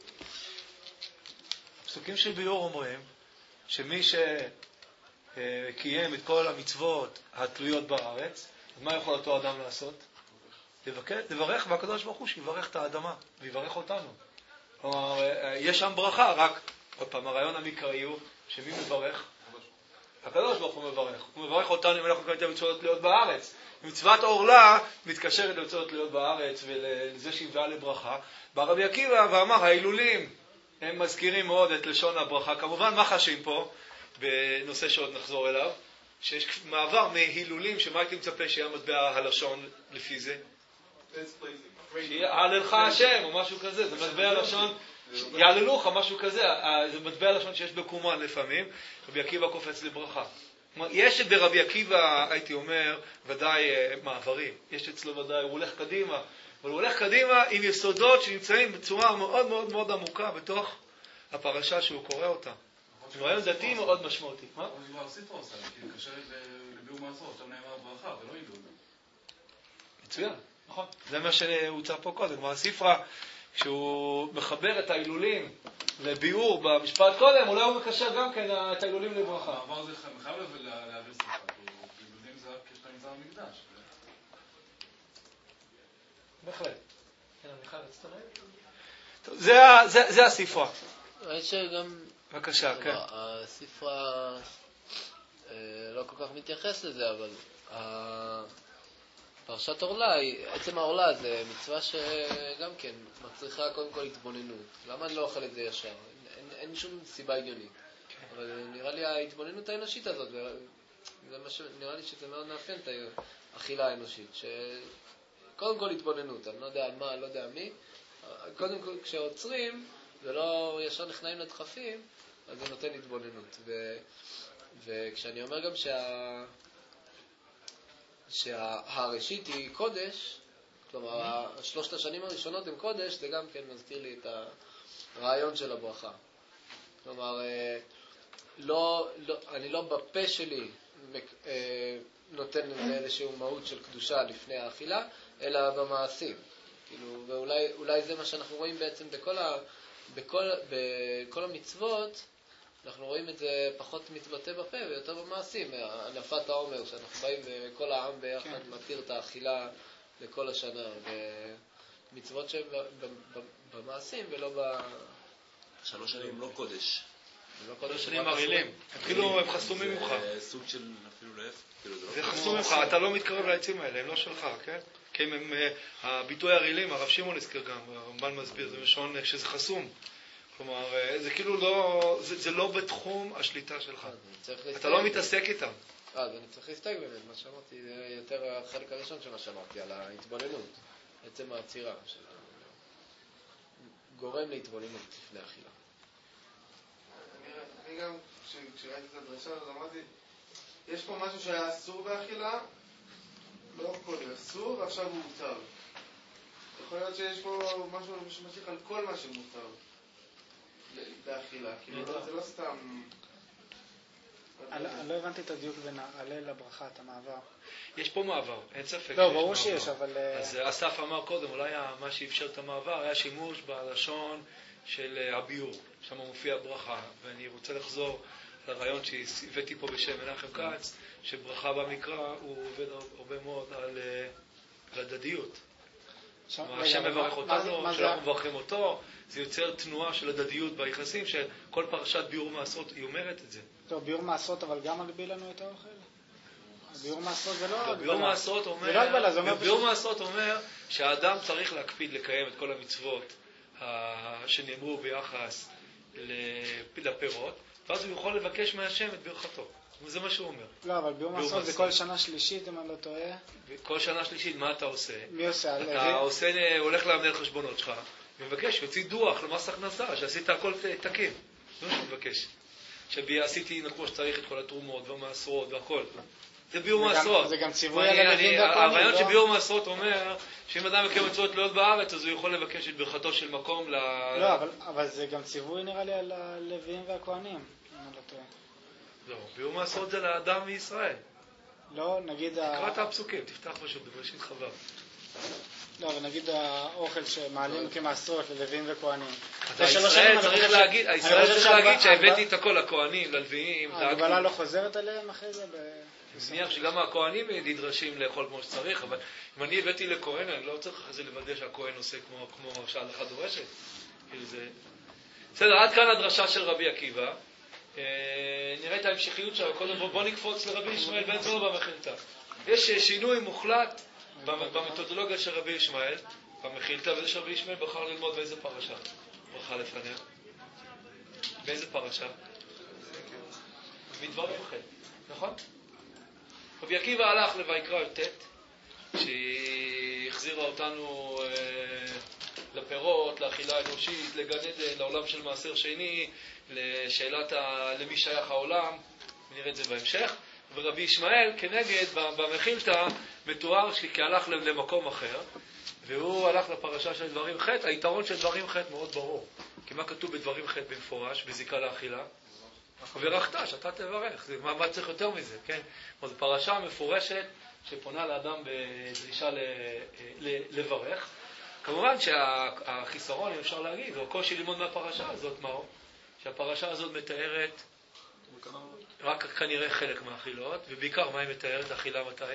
הפסוקים של ביאור אומרים שמי שקיים את כל המצוות התלויות בארץ, אז מה יכול אותו אדם לעשות? לברך, והקדוש ברוך הוא שיברך את האדמה ויברך אותנו. כלומר, יש שם ברכה, רק עוד פעם, הרעיון המקראי הוא שמי מברך? הקדוש ברוך הוא מברך. הוא מברך אותנו אם אנחנו מקיימים את המצוות התלויות בארץ. מצוות עורלה מתקשרת למצוות התלויות בארץ ולזה שהביאה לברכה. בא רבי עקיבא ואמר, ההילולים הם מזכירים מאוד את לשון הברכה. כמובן, מה חשים פה בנושא שעוד נחזור אליו? שיש מעבר מהילולים, שמה הייתי מצפה שיהיה מטבע הלשון לפי זה? יעללך השם או משהו כזה, זה מטבע הלשון, יעללוך משהו כזה, זה מטבע הלשון שיש בקומן לפעמים. רבי עקיבא קופץ לברכה. יש ברבי עקיבא, הייתי אומר, ודאי מעברים. יש אצלו ודאי, הוא הולך קדימה. אבל הוא הולך קדימה עם יסודות שנמצאים בצורה מאוד מאוד מאוד עמוקה בתוך הפרשה שהוא קורא אותה. זה רעיון דתי מאוד משמעותי. מה? אבל כבר ספרה עושה, כי קשה לביאור מעשרות, שם נאמר ברכה, ולא הילול. מצוין, נכון. זה מה שהוצא פה קודם. כלומר, ספרה, כשהוא מחבר את ההילולים לביאור במשפט קודם, אולי הוא מקשר גם כן את ההילולים לברכה. המעבר זה חייב להעביר ספרה, כי הילולים זה רק כשאתה נמצא במקדש. בהחלט. כן, מיכל, רצית זה הספרה. יש גם... בבקשה, כן. הספרה לא כל כך מתייחס לזה, אבל פרשת עורלה, עצם העורלה זה מצווה שגם כן מצריכה קודם כל התבוננות. למה אני לא אוכל את זה ישר? אין שום סיבה הגיונית. אבל נראה לי ההתבוננות האנושית הזאת, נראה לי שזה מאוד מאפיין את האכילה האנושית. קודם כל התבוננות, אני לא יודע על מה, לא יודע מי. קודם כל כשעוצרים ולא ישר נכנעים לדחפים, אז זה נותן התבוננות. וכשאני אומר גם שהראשית היא קודש, כלומר, 3 השנים הראשונות הם קודש, זה גם כן מזכיר לי את הרעיון של הברכה. כלומר, אני לא בפה שלי נותן לזה איזשהו מהות של קדושה לפני האכילה, אלא במעשים. כאילו, ואולי זה מה שאנחנו רואים בעצם בכל המצוות, אנחנו רואים את זה פחות מתבטא בפה ויותר במעשים. הנפת העומר, שאנחנו באים וכל העם ביחד מתיר את האכילה לכל השנה. ומצוות שהן במעשים ולא 3 שנים לא קודש. ולא קודש שנים מרעילים. אפילו הם חסומים ממך. זה סוג של אפילו להפך. זה חסום ממך, אתה לא מתקרב לעצים האלה, הם לא שלך, כן? כי הם, הביטוי הרעילים, הרב שמעון הזכיר גם, הרמב"ן מסביר, זה משון שזה חסום. כלומר, זה כאילו לא, זה לא בתחום השליטה שלך. אתה לא מתעסק איתם. אז אני צריך להסתכל באמת, מה שאמרתי, זה יותר החלק הראשון של מה שאמרתי, על ההתבוננות, בעצם העצירה, גורם להתבוננות לפני אכילה. אני גם, כשראיתי את הדרשה הזאת, אמרתי, יש פה משהו שהיה אסור באכילה, לא קודם אסור, ועכשיו הוא מותר. יכול להיות שיש פה משהו שמשליך על כל מה שמותר. באכילה, כאילו זה לא סתם... אני לא הבנתי את הדיוק בין העלה לברכה, את המעבר. יש פה מעבר, אין ספק. לא, ברור שיש, אבל... אז אסף אמר קודם, אולי מה שאפשר את המעבר היה שימוש בלשון של הביור, שם מופיע ברכה, ואני רוצה לחזור לרעיון שהבאתי פה בשם מנחם כץ, שברכה במקרא הוא עובד הרבה מאוד על הדדיות. השם מברך אותנו, שאנחנו מברכים אותו, זה יוצר תנועה של הדדיות ביחסים, שכל פרשת ביאור מעשרות היא אומרת את זה. טוב, ביאור מעשרות אבל גם מגביל לנו את האוכל? ביאור מעשרות זה לא הגבלה. ביאור מעשרות אומר שהאדם צריך להקפיד לקיים את כל המצוות שנאמרו ביחס לפירות, ואז הוא יכול לבקש מהשם את ברכתו. וזה מה שהוא אומר. לא, אבל ביאור מעשרות זה כל שנה שלישית, אם אני לא טועה. כל שנה שלישית, מה אתה עושה? מי עושה? אתה הולך למנהל חשבונות שלך, ומבקש, יוציא דוח למס הכנסה, שעשית הכל תקין. זה מה שהוא מבקש. שעשיתי כמו שצריך את כל התרומות והמעשרות והכל. זה ביאור מעשרות. זה גם ציווי על הלווים והכהנים. הרעיון של ביאור מעשרות אומר שאם אדם מקיים מצוות להיות בארץ, אז הוא יכול לבקש את ברכתו של מקום לא, אבל זה גם ציווי נראה לי על הלווים והכהנים, אם אני לא טועה. לא, ביאור מעשרות זה לאדם מישראל. לא, נגיד... תקרא את הפסוקים, תפתח פשוט, בראשית חוה. לא, אבל נגיד האוכל שמעלים כמעשרות ללווים וכהנים. ישראל צריך להגיד שהבאתי את הכל לכהנים, ללוויים. ההגבלה לא חוזרת עליהם אחרי זה? אני מניח שגם הכהנים נדרשים לאכול כמו שצריך, אבל אם אני הבאתי לכהן, אני לא צריך אחרי זה לוודא שהכהן עושה כמו שההלכה דורשת. בסדר, עד כאן הדרשה של רבי עקיבא. נראה את ההמשכיות שלו. קודם בוא נקפוץ לרבי ישמעאל בן זוהר במחילתא. יש שינוי מוחלט במתודולוגיה של רבי ישמעאל, במחילתא, וזה שרבי ישמעאל בחר ללמוד באיזה פרשה? ברכה לפניה. באיזה פרשה? מדברים ח', נכון? רבי עקיבא הלך לויקרא י"ט, שהחזירה אותנו לפירות, לאכילה אנושית, לגן עדן, לעולם של מעשר שני, לשאלת למי שייך העולם, נראה את זה בהמשך. ורבי ישמעאל כנגד במחילתא מתואר כי הלך למקום אחר, והוא הלך לפרשה של דברים ח'. היתרון של דברים ח' מאוד ברור, כי מה כתוב בדברים ח' במפורש בזיקה לאכילה? וברכת, שאתה תברך. מה צריך יותר מזה, כן? זו פרשה מפורשת שפונה לאדם בדרישה לברך. כמובן שהחיסרון, אם אפשר להגיד, או הקושי ללמוד מהפרשה הזאת, מהו? שהפרשה הזאת מתארת רק כנראה חלק מהאכילות, ובעיקר מה היא מתארת? אכילה מתי?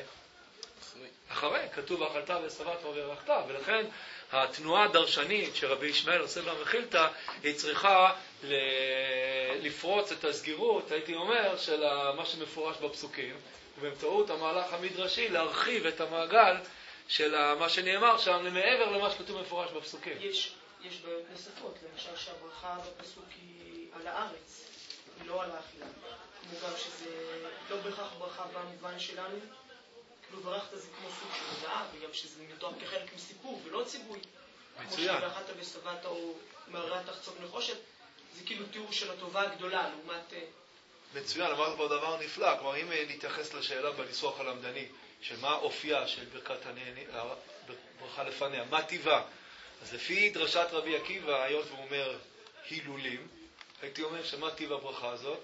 אחרי. כתוב אכלת ושבעת וברכת, ולכן התנועה הדרשנית שרבי ישמעאל עושה במחילתא, היא צריכה לפרוץ את הסגירות, הייתי אומר, של מה שמפורש בפסוקים, ובאמצעות המהלך המדרשי להרחיב את המעגל של מה שנאמר שם למעבר למה שכתוב מפורש בפסוקים. יש בעיות נוספות, למשל שהברכה בפסוק היא על הארץ, היא לא על האכילה. כמו גם שזה לא בהכרח ברכה במובן שלנו, כאילו ברכת זה כמו סוג של הודעה, וגם שזה מתואר כחלק מסיפור ולא ציווי. מצוין. כמו שבאחת ושבעת או מהרעת תחצוב נחושת, זה כאילו תיאור של הטובה הגדולה לעומת... מצוין, אמרת פה דבר נפלא. כלומר, אם נתייחס לשאלה בניסוח הלמדני, של מה אופייה של ברכה לפניה, מה טיבה, אז לפי דרשת רבי עקיבא, היות והוא אומר הילולים, הייתי אומר שמה טיב הברכה הזאת?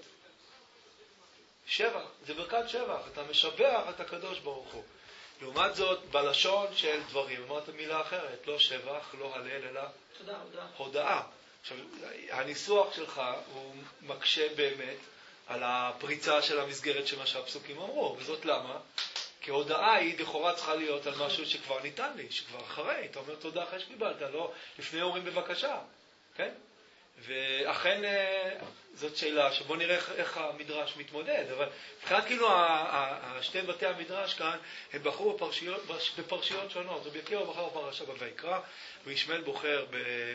שבח, זה ברכת שבח, אתה משבח את הקדוש ברוך הוא. לעומת זאת, בלשון של דברים, אמרת מילה אחרת, לא שבח, לא הלל, אלא הודאה. עכשיו, הניסוח שלך הוא מקשה באמת על הפריצה של המסגרת של מה שהפסוקים אמרו, וזאת למה? כי הודאה היא לכאורה צריכה להיות על משהו שכבר ניתן לי, שכבר אחרי, אתה אומר תודה אחרי שקיבלת, לא לפני אומרים בבקשה, כן? ואכן זאת שאלה שבוא נראה איך המדרש מתמודד, אבל מבחינת כאילו שתי בתי המדרש כאן הם בחרו בפרשיות שונות. רבי עקיבא בחר בפרשה בויקרא, וישמעאל בוחר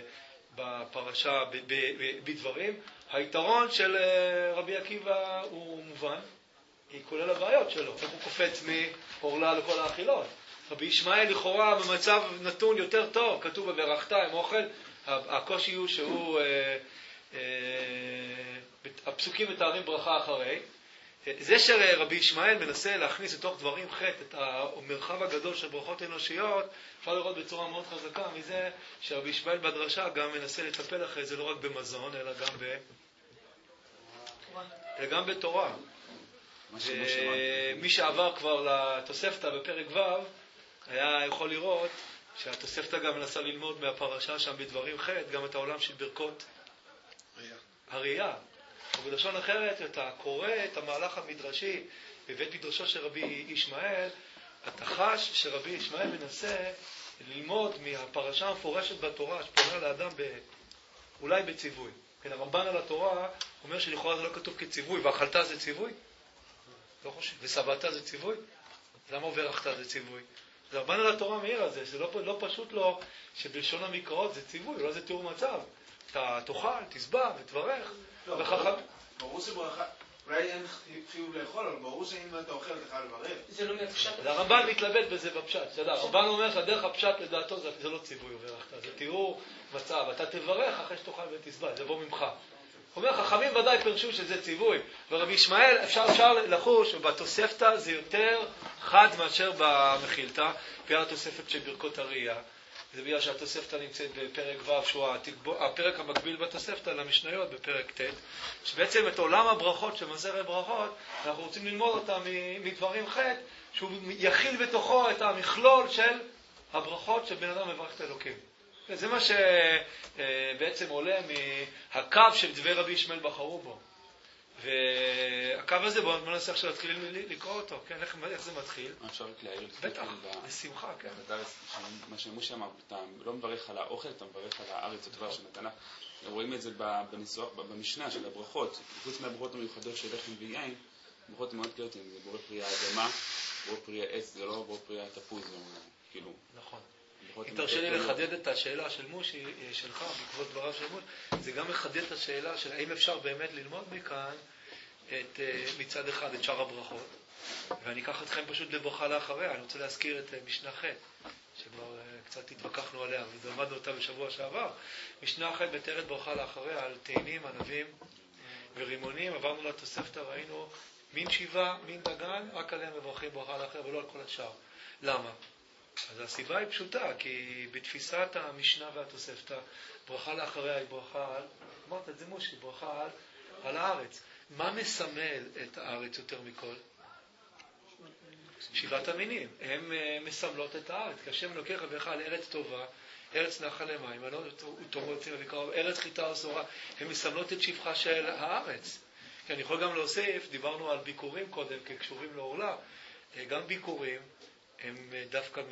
בפרשה בדברים. היתרון של רבי עקיבא הוא מובן, היא כולל הבעיות שלו, איך הוא קופץ מעורלה לכל האכילות. רבי ישמעאל לכאורה במצב נתון יותר טוב, כתוב בברכת עם אוכל, הקושי הוא שהוא, הפסוקים מתארים ברכה אחרי, זה שרבי ישמעאל מנסה להכניס לתוך דברים חטא את המרחב הגדול של ברכות אנושיות, אפשר לראות בצורה מאוד חזקה מזה שרבי ישמעאל בדרשה גם מנסה לטפל אחרי זה לא רק במזון, אלא גם בתורה. מי שעבר כבר לתוספתא בפרק ו' היה יכול לראות שהתוספתא גם מנסה ללמוד מהפרשה שם בדברים חטא, גם את העולם של ברכות הראייה. ובלשון אחרת, אתה קורא את המהלך המדרשי בבית מדרשו של רבי ישמעאל, אתה חש שרבי ישמעאל מנסה ללמוד מהפרשה המפורשת בתורה שפונה לאדם אולי בציווי. כן, הרמב"ן על התורה אומר שלכאורה זה לא כתוב כציווי, ואכלת זה ציווי? לא חושב. ושבעת זה ציווי? למה וברכת זה ציווי? אז הרמב"ן על התורה מעיר על זה, שזה לא פשוט לו שבלשון המקראות זה ציווי, לא זה תיאור מצב. אתה תאכל, תשבע ותברך. ברור שברכה, אולי אין חיוב לאכול, אבל ברור שאם אתה אוכל אתה חייב לברך. זה לא מהפשט. הרמב"ן מתלבט בזה בפשט. הרמב"ן אומר שהדרך הפשט לדעתו זה לא ציווי וברכת, זה תיאור מצב. אתה תברך אחרי שתאכל ותשבע, זה בוא ממך. הוא אומר, חכמים ודאי פרשו שזה ציווי. ורבי ישמעאל אפשר לחוש שבתוספתא זה יותר חד מאשר במחילתא, בגלל התוספת של ברכות הראייה. זה בגלל שהתוספתא נמצאת בפרק ו' שהוא הפרק המקביל בתוספתא למשניות בפרק ט', שבעצם את עולם הברכות של מסכת ברכות אנחנו רוצים ללמוד אותה מדברים חטא, שהוא יכיל בתוכו את המכלול של הברכות שבן אדם מברך את אלוקים. זה מה שבעצם עולה מהקו של דברי רבי ישמעאל בחרו בו. והקו הזה, בואו ננסה עכשיו להתחיל לקרוא אותו, כן? איך זה מתחיל? אפשר רק להעיר? בטח, בשמחה, כן. מה שמשה אמר, אתה לא מברך על האוכל, אתה מברך על הארץ, אותו דבר שנתנה. רואים את זה בניסוח, במשנה של הברכות. חוץ מהברכות המיוחדות של לחם ויין, ברכות מאוד קלטות, זה בורא פרי האדמה, בורא פרי העץ, זה לא בורא פרי התפוז, כאילו. נכון. אם תרשה לי לחדד את השאלה של מושי, שלך, בעקבות דבריו של מושי, זה גם מחדד את השאלה של האם אפשר באמת ללמוד מכאן מצד אחד את שאר הברכות, ואני אקח אתכם פשוט לברכה לאחריה. אני רוצה להזכיר את משנה ח' שכבר קצת התווכחנו עליה, ולמדנו אותה בשבוע שעבר. משנה ח' מתארת ברכה לאחריה על תאנים, ענבים ורימונים. עברנו לתוספתא, ראינו מין שיבה, מין דגן, רק עליהם מברכים ברכה לאחריה ולא על כל השאר. למה? אז הסיבה היא פשוטה, כי בתפיסת המשנה והתוספתא, ברכה לאחריה היא ברכה על, אמרת את זה מושי, ברכה על הארץ. מה מסמל את הארץ יותר מכל? שבעת המינים. הם מסמלות את הארץ. כשם לוקח לך על ארץ טובה, ארץ נחל למים, ארץ חיטה וסורה, הם מסמלות את שבחה של הארץ. כי אני יכול גם להוסיף, דיברנו על ביקורים קודם כקשורים לעורלה, גם ביקורים הם דווקא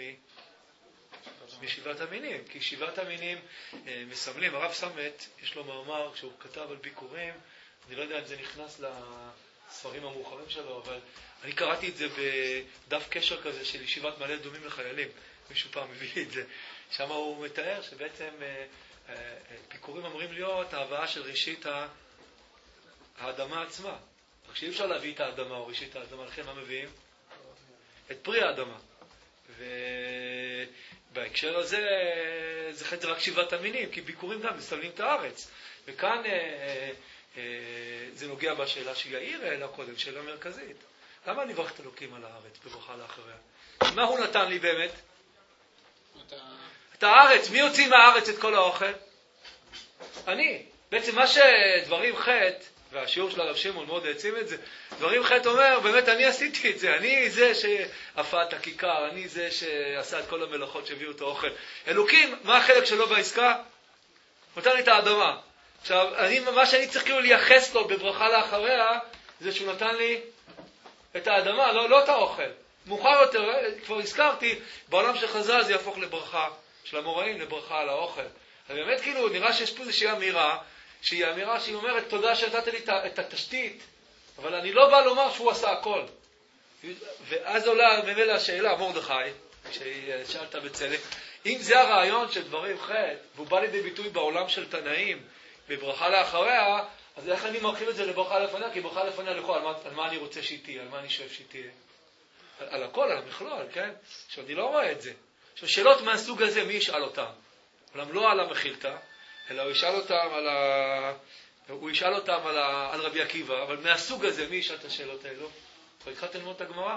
משבעת המינים, כי שבעת המינים מסמלים. הרב סמת, יש לו מאמר כשהוא כתב על ביקורים, אני לא יודע אם זה נכנס לספרים המאוחרים שלו, אבל אני קראתי את זה בדף קשר כזה של ישיבת מעלה אדומים לחיילים, מישהו פעם מביא לי את זה. שם הוא מתאר שבעצם ביקורים אמורים להיות ההבאה של ראשית האדמה עצמה. רק שאי אפשר להביא את האדמה או ראשית האדמה, לכן מה מביאים? את פרי האדמה. ובהקשר הזה זה רק שבעת המינים, כי ביקורים גם מסמלים את הארץ. וכאן זה נוגע בשאלה שיעיר העלה קודם, שאלה מרכזית. למה אני מברך את אלוקים על הארץ בברכה לאחריה? מה הוא נתן לי באמת? את הארץ. מי הוציא מהארץ את כל האוכל? אני. בעצם מה שדברים חטא, והשיעור של הרב שמעון מאוד העצים את זה, דברים חטא אומר, באמת אני עשיתי את זה, אני זה שאפה את הכיכר, אני זה שעשה את כל המלאכות שהביאו את האוכל. אלוקים, מה החלק שלו בעסקה? נותן לי את האדמה. עכשיו, מה שאני צריך כאילו לייחס לו בברכה לאחריה, זה שהוא נתן לי את האדמה, לא את האוכל. מאוחר יותר, כבר הזכרתי, בעולם של חז"ל זה יהפוך לברכה של המוראים, לברכה על האוכל. אז באמת כאילו נראה שיש פה איזושהי אמירה, שהיא אמירה שהיא אומרת, תודה שנתת לי את התשתית, אבל אני לא בא לומר שהוא עשה הכל. ואז עולה ממילא השאלה, מרדכי, כששאלת בצלם, אם זה הרעיון של דברים חטא, והוא בא לידי ביטוי בעולם של תנאים, בברכה לאחריה, אז איך אני מרחיב את זה לברכה לפניה? כי ברכה לפניה לכל, על מה אני רוצה שהיא תהיה, על מה אני שואף שהיא תהיה. על הכל, על המכלול, כן? עכשיו, אני לא רואה את זה. עכשיו, שאלות מהסוג הזה, מי ישאל אותם? אולם לא על המחילתא, אלא הוא ישאל אותם הוא ישאל אותם על רבי עקיבא, אבל מהסוג הזה, מי ישאל את השאלות האלו? כבר התחלת ללמוד את הגמרא?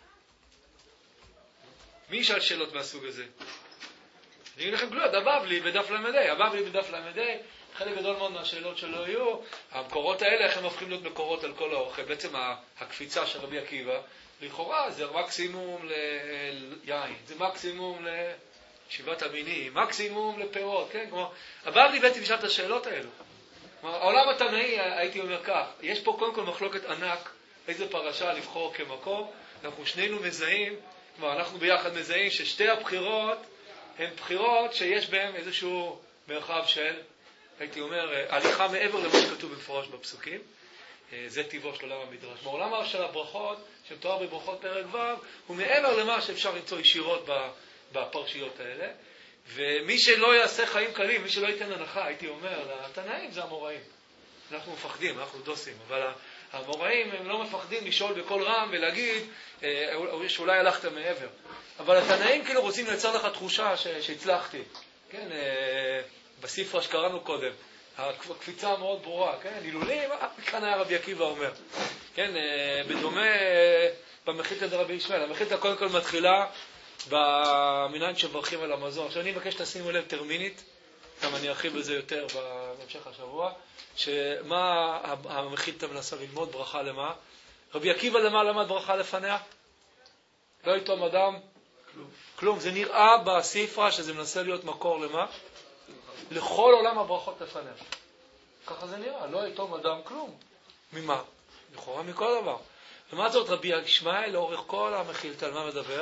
מי ישאל שאלות מהסוג הזה? אני אגיד לכם גלויות, הבבלי בדף למדי. הבבלי בדף למדי, חלק גדול מאוד מהשאלות שלא יהיו, המקורות האלה, איך הם הופכים להיות מקורות על כל האוכל? בעצם הקפיצה של רבי עקיבא, לכאורה זה מקסימום ליין, זה מקסימום לשבעת המינים, מקסימום לפירות, כן? כלומר, הבבלי בעצם ישאל את השאלות האלו. כלומר, העולם התנאי, הייתי אומר כך, יש פה קודם כל מחלוקת ענק, איזה פרשה לבחור כמקור, אנחנו שנינו מזהים, כלומר, אנחנו ביחד מזהים ששתי הבחירות הן בחירות שיש בהן איזשהו מרחב של, הייתי אומר, הליכה מעבר למה שכתוב במפורש בפסוקים. זה טבעו של עולם המדרש. בעולם של הברכות, שמתואר בברכות פרק ו', הוא מעבר למה שאפשר למצוא ישירות בפרשיות האלה. ומי שלא יעשה חיים קלים, מי שלא ייתן הנחה, הייתי אומר, לתנאים זה המוראים. אנחנו מפחדים, אנחנו דוסים, אבל המוראים הם לא מפחדים לשאול בכל רם ולהגיד שאולי הלכת מעבר. אבל התנאים כאילו רוצים לייצר לך תחושה שהצלחתי. כן, בספרה שקראנו קודם, הקפיצה מאוד ברורה, כן, הילולים, כאן היה רבי עקיבא אומר. כן, בדומה במחילתא דרבי ישמעאל. המחילתא קודם כל מתחילה במנהג שמברכים על המזון. עכשיו אני מבקש שתשימו לב טרמינית, גם אני ארחיב בזה יותר בהמשך השבוע, שמה המחילתא מנסה ללמוד ברכה למה? רבי עקיבא למה למד ברכה לפניה? לא יתום אדם? כלום. זה נראה בספרה שזה מנסה להיות מקור למה? לכל עולם הברכות לפניה. ככה זה נראה, לא יתום אדם כלום. ממה? לכאורה מכל דבר. ומה זאת רבי ישמעאל לאורך כל המחילתא על מה מדבר?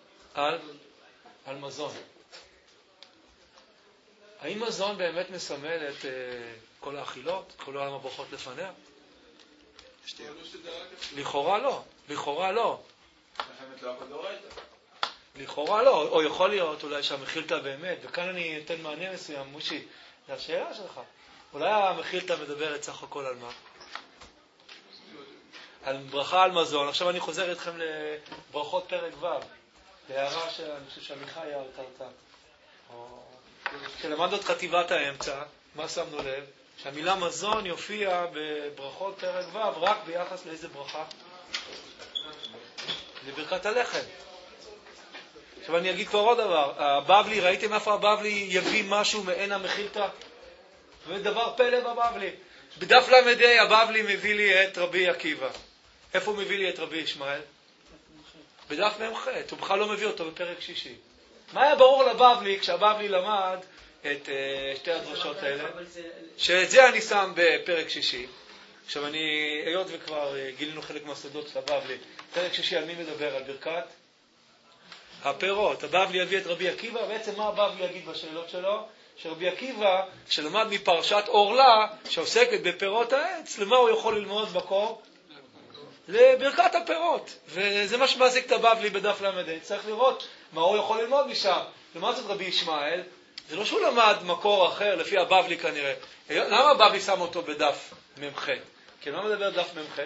על מזון. האם מזון באמת מסמל את כל האכילות, כל עולם הברכות לפניה? לכאורה לא. לכאורה לא. לכאורה לא, או יכול להיות אולי שהמחילתא באמת, וכאן אני אתן מענה מסוים, מושי, זה השאלה שלך. אולי המחילתא מדברת סך הכל על מה? על ברכה על מזון. עכשיו אני חוזר איתכם לברכות פרק ו', להערה שאני חושב שעמיחי הערת אותה. כשלמדנו את חטיבת האמצע, מה שמנו לב? שהמילה מזון יופיע בברכות פרק ו' רק ביחס לאיזה ברכה? לברכת הלחם. עכשיו אני אגיד כבר עוד דבר, הבבלי, ראיתם איפה הבבלי יביא משהו מעין המחילתא? ודבר פלא בבבלי. בדף למדי הבבלי מביא לי את רבי עקיבא. איפה הוא מביא לי את רבי ישמעאל? בדף ממ"ח, הוא בכלל לא מביא אותו בפרק שישי. מה היה ברור לבבלי כשהבבלי למד את שתי הדרשות האלה? שאת זה אני שם בפרק שישי. עכשיו אני, היות וכבר גילינו חלק מהסודות של הבבלי, פרק שישי על מי מדבר? על ברכת הפירות. הבבלי יביא את רבי עקיבא, בעצם מה הבבלי יגיד בשאלות שלו? שרבי עקיבא, שלמד מפרשת אורלה, שעוסקת בפירות העץ, למה הוא יכול ללמוד מקור? לברכת הפירות. וזה מה שמעסיק את הבבלי בדף למדי. צריך לראות מה הוא יכול ללמוד משם. למה זאת רבי ישמעאל? זה לא שהוא למד מקור אחר, לפי הבבלי כנראה. למה הבבלי שם אותו בדף ממ"ח? כי מה מדבר דף ממ"ח?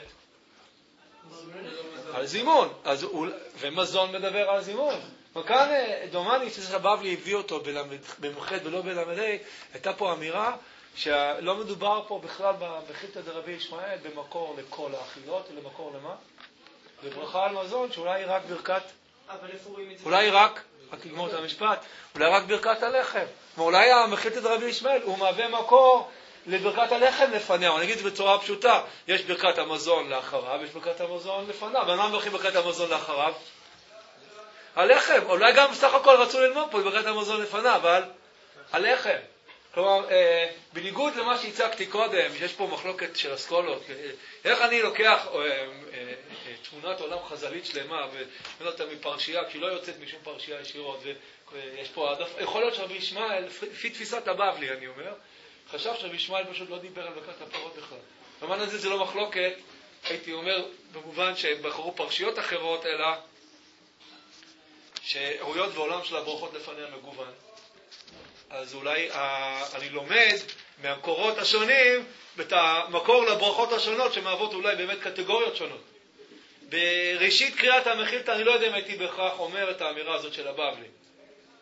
על זימון. ומזון מדבר על זימון. וכאן דומני שהבבלי הביא אותו בממ"ח ולא בלמדי, הייתה פה אמירה שלא מדובר פה בכלל בחילתא דרבי ישמעאל במקור לכל האכילות, אלא מקור למה? לברכה על מזון, שאולי היא רק ברכת, אולי רק נגמור את המשפט, אולי רק ברכת הלחם. ואולי החילתא דרבי ישמעאל הוא מהווה מקור לברכת הלחם לפניה. אני אגיד את זה בצורה פשוטה, יש ברכת המזון לאחריו, יש ברכת המזון לפניו. ומה מברכים ברכת המזון לאחריו? הלחם. אולי גם בסך הכל רצו ללמוד פה ברכת המזון לפניו, אבל הלחם. כלומר, בניגוד למה שהצגתי קודם, יש פה מחלוקת של אסכולות, איך אני לוקח תמונת עולם חז"לית שלמה ומנה אותה מפרשייה, כי לא יוצאת משום פרשייה ישירות, ויש פה, יכול להיות שרבי ישמעאל, לפי תפיסת הבבלי אני אומר, חשב שרבי ישמעאל פשוט לא דיבר על ברכת הפירות בכלל. במובן הזה זה לא מחלוקת, הייתי אומר, במובן שהם בחרו פרשיות אחרות, אלא שהיות בעולם של הברכות לפניה מגוון. אז אולי אני לומד מהמקורות השונים את המקור לברכות השונות שמהוות אולי באמת קטגוריות שונות. בראשית קריאת המחילתא אני לא יודע אם הייתי בהכרח אומר את האמירה הזאת של הבבלי.